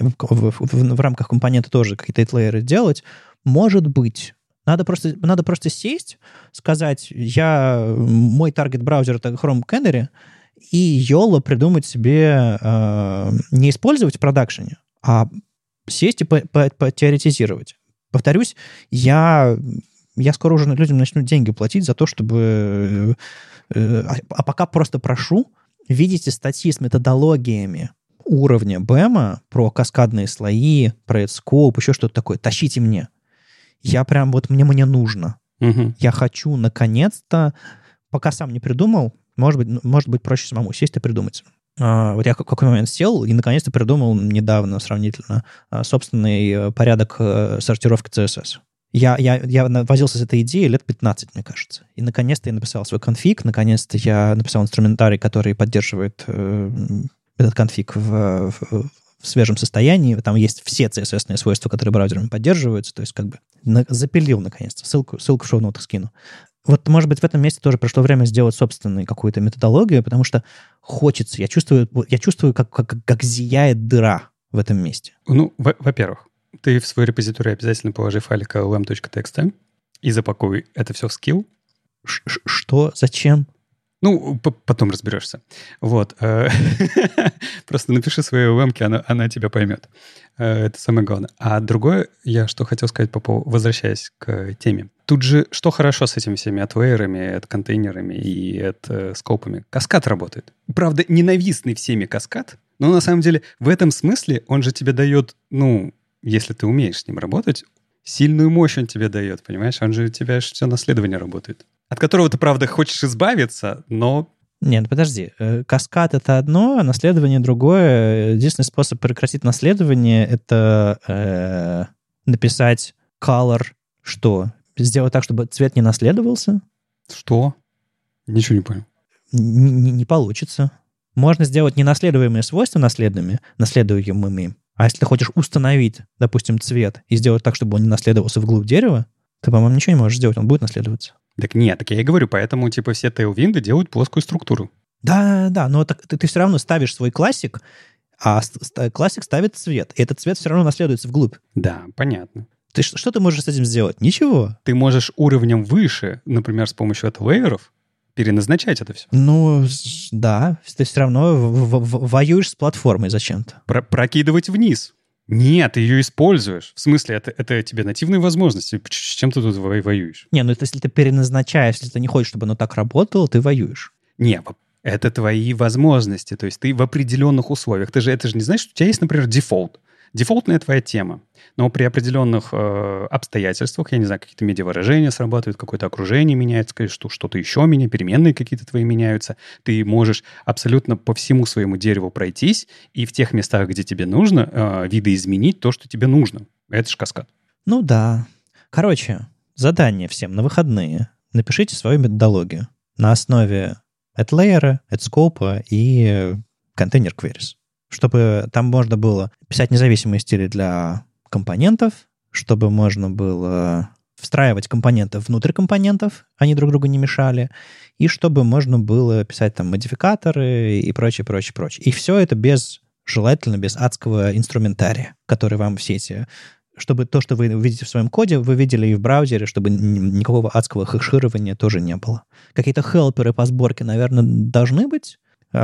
в рамках компонента тоже какие-то эйт-лейеры делать. Может быть. Надо просто сесть, сказать, мой таргет-браузер — это Chrome Canary, и YOLO придумать себе, не использовать в продакшене, а сесть и потеоретизировать. Повторюсь, я скоро уже людям начну деньги платить за то, чтобы... А пока просто прошу, видите статьи с методологиями уровня BEM про каскадные слои, про AdScope, еще что-то такое. Тащите мне. Я прям, мне нужно. Угу. Я хочу, наконец-то, пока сам не придумал, может быть проще самому сесть и придумать. Вот я в какой момент сел и, наконец-то, придумал недавно сравнительно собственный порядок сортировки CSS. Я возился с этой идеей лет 15, мне кажется. И, наконец-то, я написал свой конфиг, наконец-то я написал инструментарий, который поддерживает этот конфиг в свежем состоянии. Там есть все CSS-ные свойства, которые браузерами поддерживаются. То есть, как бы запилил, наконец-то. Ссылку в шоу-нотах скину. Вот, может быть, в этом месте тоже пришло время сделать собственную какую-то методологию, потому что хочется. Я чувствую, как зияет дыра в этом месте. Ну, во-первых, ты в свой репозиторий обязательно положи файлик lm.txt и запакуй это все в скилл. Что? Зачем? Ну, потом разберешься. Вот. Просто напиши свои LM-ки, она тебя поймет. Это самое главное. А другое, я что хотел сказать, возвращаясь к теме. Тут же что хорошо с этими всеми отвейерами, контейнерами и скопами? Каскад работает. Правда, ненавистный всеми каскад, но на самом деле в этом смысле он же тебе дает, если ты умеешь с ним работать, сильную мощь он тебе дает, понимаешь? Он же у тебя все наследование работает. От которого ты, правда, хочешь избавиться, но... Нет, подожди. Каскад — это одно, а наследование — другое. Единственный способ прекратить наследование — это написать color что? Сделать так, чтобы цвет не наследовался? Что? Ничего не понял. Не получится. Можно сделать ненаследуемые свойства наследуемыми. А если ты хочешь установить, допустим, цвет и сделать так, чтобы он не наследовался вглубь дерева, ты, по-моему, ничего не можешь сделать, он будет наследоваться. Так нет, так я и говорю, поэтому все Tailwind делают плоскую структуру. Да, но ты все равно ставишь свой классик, а классик ставит цвет, и этот цвет все равно наследуется вглубь. Да, понятно. Что ты можешь с этим сделать? Ничего. Ты можешь уровнем выше, например, с помощью лейеров, переназначать это все. Ну, да, ты все равно воюешь с платформой зачем-то. Прокидывать вниз. Нет, ты ее используешь. В смысле, это тебе нативные возможности. С чем ты тут воюешь? Не, это если ты переназначаешь, если ты не хочешь, чтобы оно так работало, ты воюешь. Не, это твои возможности. То есть ты в определенных условиях. Это же не значит, что у тебя есть, например, дефолт. Дефолтная твоя тема. Но при определенных обстоятельствах, я не знаю, какие-то медиавыражения срабатывают, какое-то окружение меняется, что-то еще переменные какие-то твои меняются. Ты можешь абсолютно по всему своему дереву пройтись и в тех местах, где тебе нужно, видоизменить то, что тебе нужно. Это же каскад. Ну да. Короче, задание всем на выходные. Напишите свою методологию на основе AdLayer, AdScope и Container Queries, чтобы там можно было писать независимые стили для компонентов, чтобы можно было встраивать компоненты внутрь компонентов, они друг другу не мешали, и чтобы можно было писать там модификаторы и прочее. И все это желательно без адского инструментария, который вам все эти... Чтобы то, что вы видите в своем коде, вы видели и в браузере, чтобы никакого адского хэширования тоже не было. Какие-то хелперы по сборке, наверное, должны быть,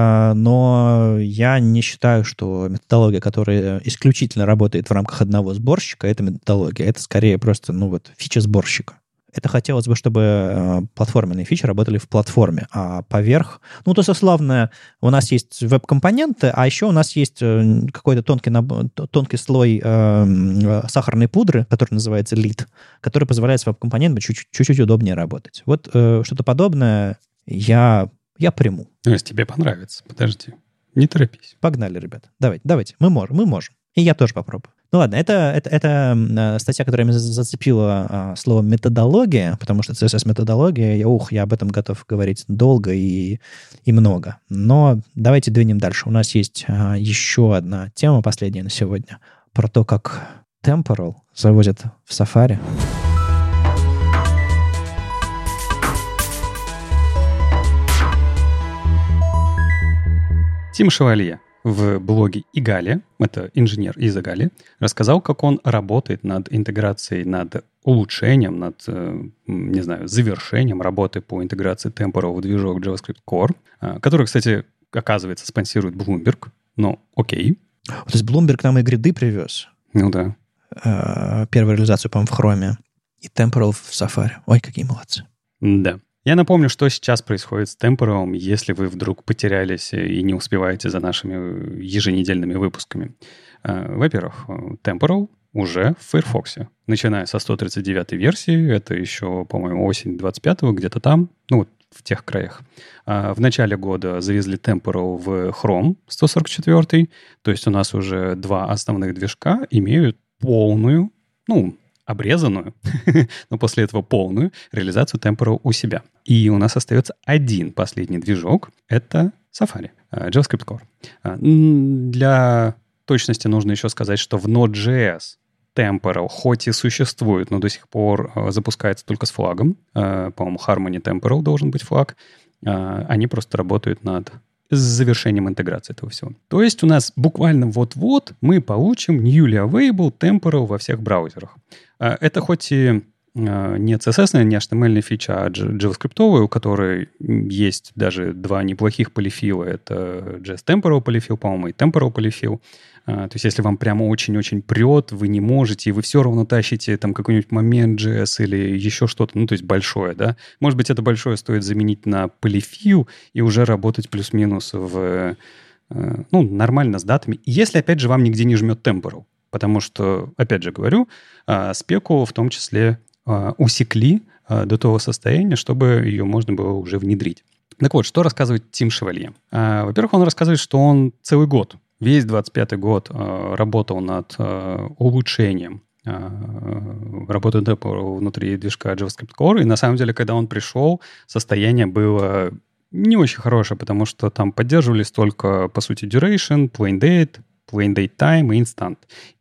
но я не считаю, что методология, которая исключительно работает в рамках одного сборщика, это методология. Это скорее просто, фича сборщика. Это хотелось бы, чтобы платформенные фичи работали в платформе, а поверх... то есть, условно, у нас есть веб-компоненты, а еще у нас есть какой-то тонкий слой сахарной пудры, который называется lead, который позволяет с веб-компонентами чуть-чуть удобнее работать. Вот что-то подобное я приму. Ну, если тебе понравится, подожди, не торопись. Погнали, ребят. Давайте. Мы можем. И я тоже попробую. Ну ладно, это статья, которая меня зацепила словом методология, потому что CSS-методология, я об этом готов говорить долго и много. Но давайте двинем дальше. У нас есть еще одна тема, последняя на сегодня, про то, как Temporal завозят в Safari. Тим Шевалье в блоге Игали, это инженер из Игали, рассказал, как он работает над интеграцией, над улучшением, над, не знаю, завершением работы по интеграции Temporal в движок JavaScript Core, который, кстати, оказывается, спонсирует Bloomberg. Ну, окей. То есть Bloomberg нам и гриды привез. Ну да. Первую реализацию, по-моему, в Chrome. И Temporal в Safari. Ой, какие молодцы. Да. Я напомню, что сейчас происходит с Temporal, если вы вдруг потерялись и не успеваете за нашими еженедельными выпусками. Во-первых, Temporal уже в Firefox. Начиная со 139-й версии, это еще, по-моему, осень 25-го, где-то там, ну вот в тех краях. В начале года завезли Temporal в Chrome 144-й, то есть у нас уже два основных движка имеют полную, ну, обрезанную, но после этого полную реализацию Temporal у себя. И у нас остается один последний движок. Это Safari, JavaScript Core. Для точности нужно еще сказать, что в Node.js Temporal хоть и существует, но до сих пор запускается только с флагом. По-моему, Harmony Temporal должен быть флаг. Они просто работают над завершением интеграции этого всего. То есть у нас буквально вот-вот мы получим newly available Temporal во всех браузерах. Это хоть и не CSS, не HTML фича, а JavaScript, у которой есть даже два неплохих полифила. Это JS Temporal полифил, по-моему, и Temporal полифил. То есть если вам прямо очень-очень прет, вы не можете, и вы все равно тащите там какой-нибудь момент JS или еще что-то, ну, то есть большое, да. Может быть, это большое стоит заменить на полифил и уже работать плюс-минус в, ну, нормально с датами. Если, опять же, вам нигде не жмет Temporal. Потому что, опять же говорю, спеку в том числе усекли до того состояния, чтобы ее можно было уже внедрить. Так вот, что рассказывает Тим Шевалье? Во-первых, он рассказывает, что он целый год, весь 25-й год работал над улучшением работы внутри движка JavaScript Core, и на самом деле, когда он пришел, состояние было не очень хорошее, потому что там поддерживались только, по сути, duration, plain date time и instant.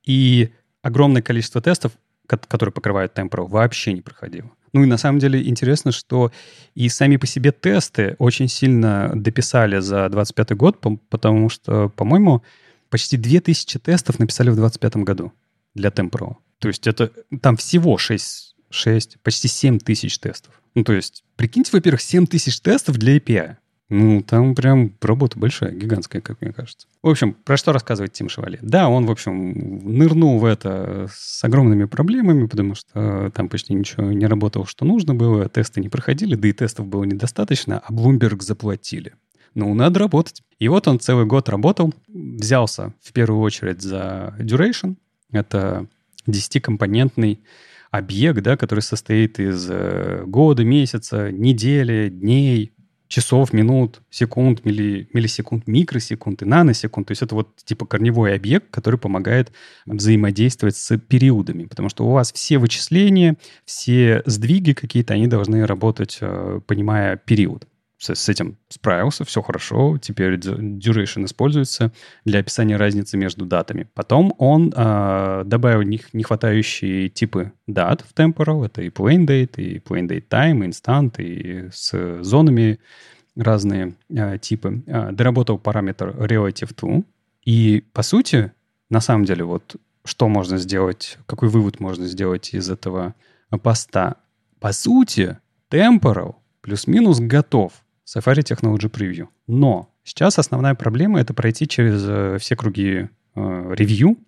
И огромное количество тестов, которые покрывают Temporal, вообще не проходило. Ну и на самом деле интересно, что и сами по себе тесты очень сильно дописали за 25 год, потому что, по-моему, почти 2000 тестов написали в 25 году для Temporal. То есть это там всего 6, почти 7 тысяч тестов. Ну то есть, прикиньте, во-первых, 7 тысяч тестов для API. Ну, там прям работа большая, гигантская, как мне кажется. В общем, про что рассказывает Тим Шевалье? Да, он, в общем, нырнул в это с огромными проблемами, потому что там почти ничего не работало, что нужно было, тесты не проходили, да и тестов было недостаточно, а Bloomberg заплатили. Ну, надо работать. И вот он целый год работал, взялся в первую очередь за duration. Это 10-компонентный объект, да, который состоит из года, месяца, недели, дней, часов, минут, секунд, миллисекунд, микросекунд и наносекунд. То есть это вот типа корневой объект, который помогает взаимодействовать с периодами. Потому что у вас все вычисления, все сдвиги какие-то, они должны работать, понимая период. С этим справился, все хорошо. Теперь duration используется для описания разницы между датами. Потом он добавил нехватающие типы дат в Temporal. Это и plain date, и plain date time, и instant, и с зонами разные типы. Доработал параметр relative to. И, по сути, на самом деле, вот что можно сделать, какой вывод можно сделать из этого поста? По сути, Temporal плюс-минус готов. Safari Technology Preview. Но сейчас основная проблема — это пройти через все круги ревью.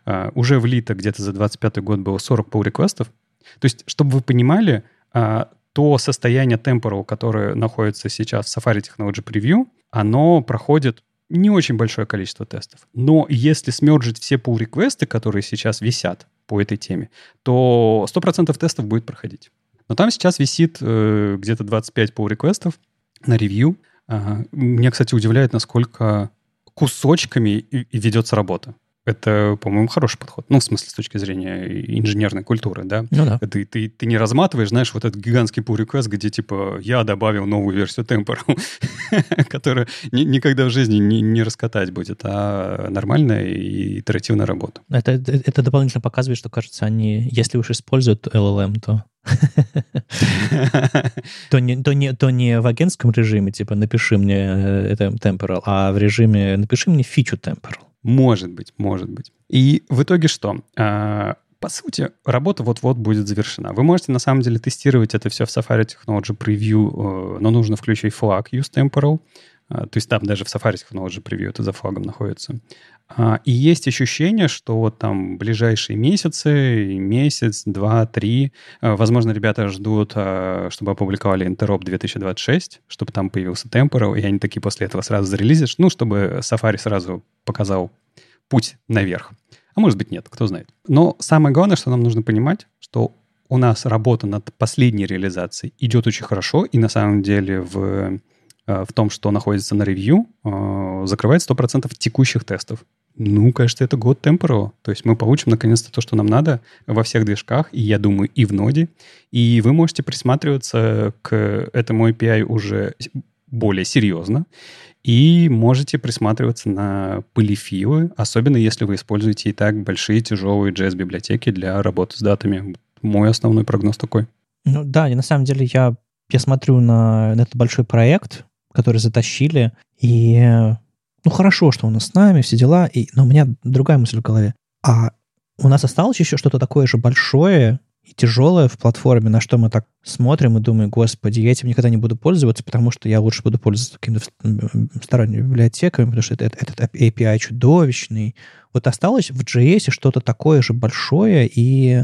Уже влито где-то за 25 год было 40 pull-реквестов. То есть, чтобы вы понимали, то состояние Temporal, которое находится сейчас в Safari Technology Preview, оно проходит не очень большое количество тестов. Но если смерджить все pull-реквесты, которые сейчас висят по этой теме, то 100% тестов будет проходить. Но там сейчас висит где-то 25 pull-реквестов на ревью. Меня, кстати, удивляет, насколько кусочками ведется работа. это, по-моему, хороший подход. Ну, в смысле, с точки зрения инженерной культуры, да? Ну да. Ты не разматываешь, знаешь, вот этот гигантский pull request, где, типа, я добавил новую версию Temporal, которую никогда в жизни не раскатать будет, а нормальная и итеративная работа. Это дополнительно показывает, что, кажется, они, если уж используют LLM, то не в агентском режиме, типа, напиши мне это temporal, а в режиме напиши мне фичу temporal. Может быть. И в итоге что? По сути, работа вот-вот будет завершена. Вы можете, на самом деле, тестировать это все в Safari Technology Preview, но нужно включить флаг Use Temporal. То есть там даже в Safari Technology Preview это за флагом находится. И есть ощущение, что вот там ближайшие месяц, 2, 3, возможно, ребята ждут, чтобы опубликовали Interop 2026, чтобы там появился Temporal, и они такие после этого сразу зарелизят, ну, чтобы Safari сразу показал путь наверх. А может быть, нет, кто знает. Но самое главное, что нам нужно понимать, что у нас работа над последней реализацией идет очень хорошо, и на самом деле в том, что находится на ревью, закрывает 100% текущих тестов. Ну, кажется, это год Temporal. То есть мы получим наконец-то то, что нам надо во всех движках, и, я думаю, и в ноде. И вы можете присматриваться к этому API уже более серьезно. И можете присматриваться на полифилы, особенно если вы используете и так большие, тяжелые JS-библиотеки для работы с датами. Мой основной прогноз такой. Ну да, и на самом деле я смотрю на этот большой проект, который затащили, и ну хорошо, что он с нами, все дела, но у меня другая мысль в голове. А у нас осталось еще что-то такое же большое и тяжелое в платформе, на что мы так смотрим и думаем, господи, я этим никогда не буду пользоваться, потому что я лучше буду пользоваться какими-то сторонними библиотеками, потому что этот API чудовищный. Вот осталось в JS что-то такое же большое и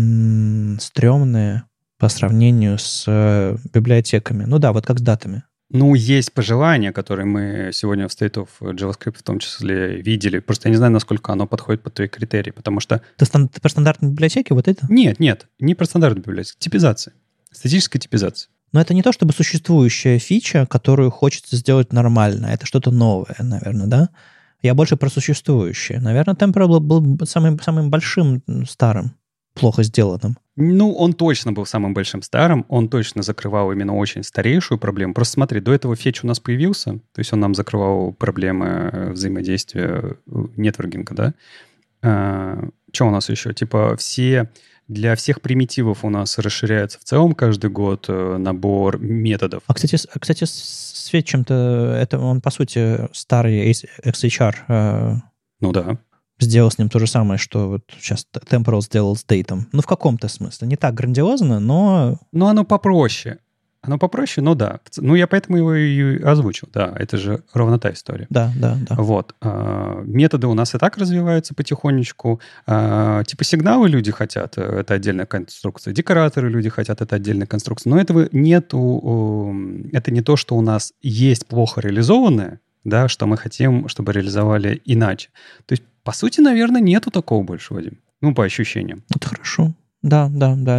стрёмное по сравнению с библиотеками. Ну да, вот как с датами. Ну, есть пожелания, которые мы сегодня в State of JavaScript в том числе видели. Просто я не знаю, насколько оно подходит под твои критерии, потому что... Ты про стандартные библиотеки, вот это? Нет, не про стандартные библиотеки. Типизация. Статическая типизация. Но это не то, чтобы существующая фича, которую хочется сделать нормально. Это что-то новое, наверное, да? Я больше про существующее. Наверное, Temporal был самым большим старым, плохо сделанным. Ну, он точно был самым большим старым, он точно закрывал именно очень старейшую проблему. Просто смотри, до этого фетч у нас появился, то есть он нам закрывал проблемы взаимодействия нетворкинга, да? Что у нас еще? Типа для всех примитивов у нас расширяется в целом каждый год набор методов. Кстати, с фетчем-то это он, по сути, старый XHR. Ну да. Сделал с ним то же самое, что вот сейчас Temporal сделал с Date. Ну, в каком-то смысле. Не так грандиозно, но... Ну, оно попроще. Оно попроще, но да. Ну, я поэтому его и озвучил. Да, это же ровно та история. Да. Вот. Методы у нас и так развиваются потихонечку. Типа сигналы люди хотят, это отдельная конструкция. Декораторы люди хотят, это отдельная конструкция. Но этого нету... Это не то, что у нас есть плохо реализованное, да, что мы хотим, чтобы реализовали иначе. То есть, по сути, наверное, нету такого больше, Вадим. Ну, по ощущениям. Это хорошо. Да.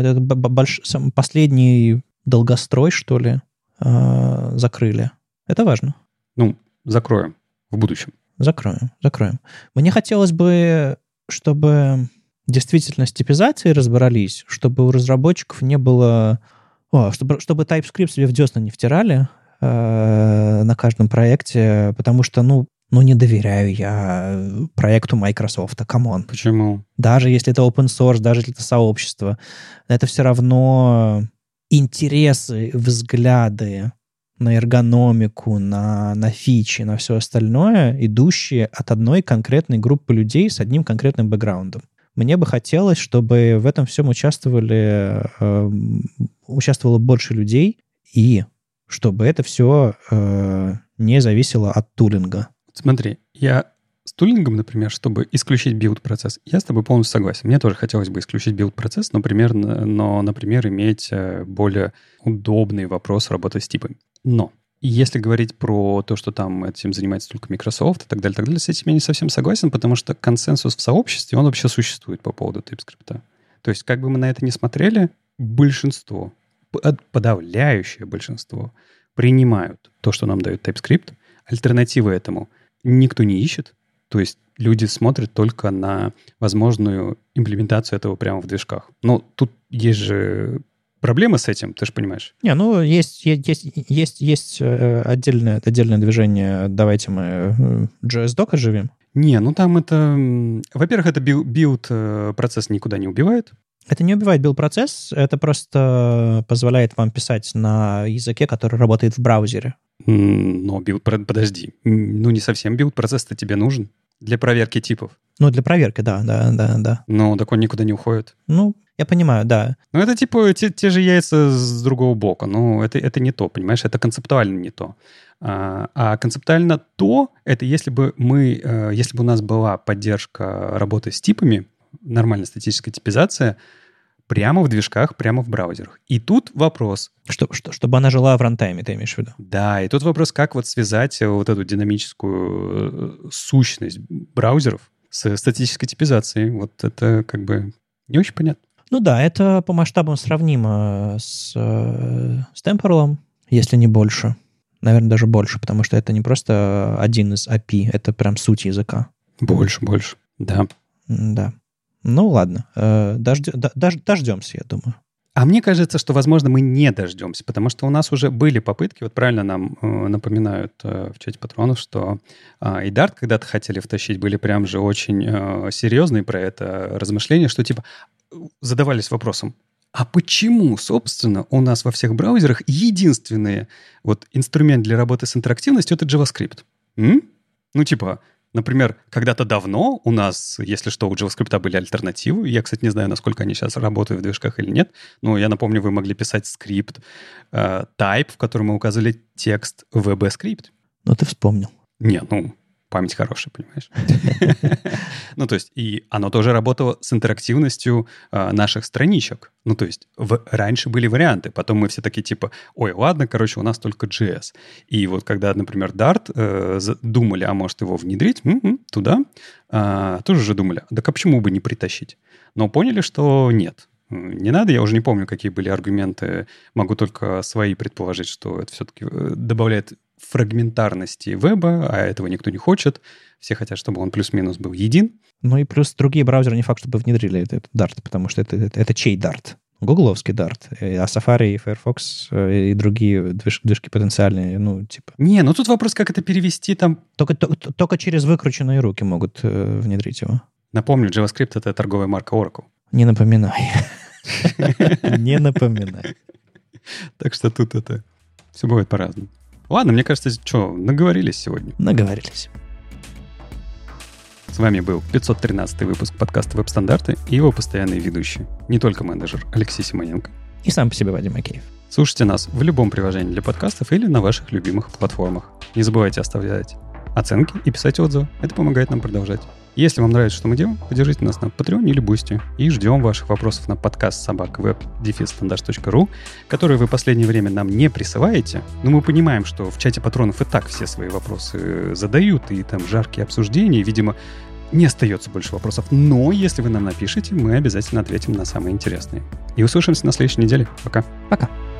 Это последний долгострой, что ли, закрыли. Это важно. Ну, закроем в будущем. Закроем. Мне хотелось бы, чтобы действительно с типизацией разобрались, чтобы у разработчиков не было... чтобы TypeScript себе в десна не втирали на каждом проекте, потому что, ну, не доверяю я проекту Microsoft, камон. Почему? Даже если это open source, даже если это сообщество, это все равно интересы, взгляды на эргономику, на фичи, на все остальное, идущие от одной конкретной группы людей с одним конкретным бэкграундом. Мне бы хотелось, чтобы в этом всем участвовало больше людей, и чтобы это все не зависело от тулинга. Смотри, я с тулингом, например, чтобы исключить билд-процесс, я с тобой полностью согласен. Мне тоже хотелось бы исключить билд-процесс, например, иметь более удобный вопрос работы с типами. Но если говорить про то, что там этим занимается только Microsoft и так далее, с этим я не совсем согласен, потому что консенсус в сообществе, он вообще существует по поводу TypeScript. То есть, как бы мы на это ни смотрели, большинство, подавляющее большинство принимают то, что нам дает TypeScript. Альтернативы этому никто не ищет. То есть люди смотрят только на возможную имплементацию этого прямо в движках. Но тут есть же проблемы с этим, ты же понимаешь? Не, ну, есть отдельное движение. Давайте мы JS-док оживим. Не, ну там это... Во-первых, это билд-процесс никуда не убивает. Это не убивает билд-процесс, это просто позволяет вам писать на языке, который работает в браузере. Но подожди, ну не совсем билд-процесс-то тебе нужен для проверки типов. Ну, для проверки, да. Ну, так он никуда не уходит. Ну, я понимаю, да. Ну, это типа те же яйца с другого бока. Ну, это не то, понимаешь? Это концептуально не то. А концептуально то, это если бы у нас была поддержка работы с типами, нормальная статическая типизация, прямо в движках, прямо в браузерах. И тут вопрос... Чтобы она жила в рантайме, ты имеешь в виду? Да, и тут вопрос, как вот связать вот эту динамическую сущность браузеров с статической типизацией. Вот это как бы не очень понятно. Ну да, это по масштабам сравнимо с Temporal, если не больше. Наверное, даже больше, потому что это не просто один из API, это прям суть языка. Больше, да. Да. Ну, ладно. Дождемся, я думаю. А мне кажется, что, возможно, мы не дождемся, потому что у нас уже были попытки, вот правильно нам напоминают в чате патронов, что и Dart когда-то хотели втащить, были прям же очень серьезные про это размышления, что типа задавались вопросом, а почему, собственно, у нас во всех браузерах единственный вот инструмент для работы с интерактивностью — это JavaScript? Ну, типа... Например, когда-то давно у нас, если что, у JavaScript были альтернативы. Я, кстати, не знаю, насколько они сейчас работают в движках или нет. Но я напомню, вы могли писать скрипт type, в котором мы указывали текст VB-скрипт. Ну, ты вспомнил. Не, ну, память хорошая, понимаешь? Ну, то есть, и оно тоже работало с интерактивностью наших страничек. Ну, то есть, раньше были варианты, потом мы все такие типа, ой, ладно, короче, у нас только JS. И вот когда, например, Dart думали, а может его внедрить туда, тоже же думали, да а почему бы не притащить? Но поняли, что нет. Не надо, я уже не помню, какие были аргументы, могу только свои предположить, что это все-таки добавляет фрагментарности веба, а этого никто не хочет. Все хотят, чтобы он плюс-минус был един. Ну и плюс другие браузеры не факт, чтобы внедрили этот Dart, потому что это чей Dart? Гугловский Dart. А Safari и Firefox и другие движки потенциальные, ну, типа... Не, ну тут вопрос, как это перевести там... Только через выкрученные руки могут внедрить его. Напомню, JavaScript — это торговая марка Oracle. Не напоминай. Не напоминай. Так что тут это... Все бывает по-разному. Ладно, мне кажется, что, наговорились сегодня? Наговорились. С вами был 513 выпуск подкаста «Веб-стандарты» и его постоянный ведущий, не только менеджер Алексей Симоненко. И сам по себе Вадим Макеев. Слушайте нас в любом приложении для подкастов или на ваших любимых платформах. Не забывайте оставлять оценки и писать отзывы. Это помогает нам продолжать. Если вам нравится, что мы делаем, поддержите нас на Patreon или Boosty. И ждем ваших вопросов на подкаст собакавеб-стандарт.ру, которые вы в последнее время нам не присылаете. Но мы понимаем, что в чате патронов и так все свои вопросы задают, и там жаркие обсуждения, и, видимо, не остается больше вопросов. Но если вы нам напишите, мы обязательно ответим на самые интересные. И услышимся на следующей неделе. Пока. Пока.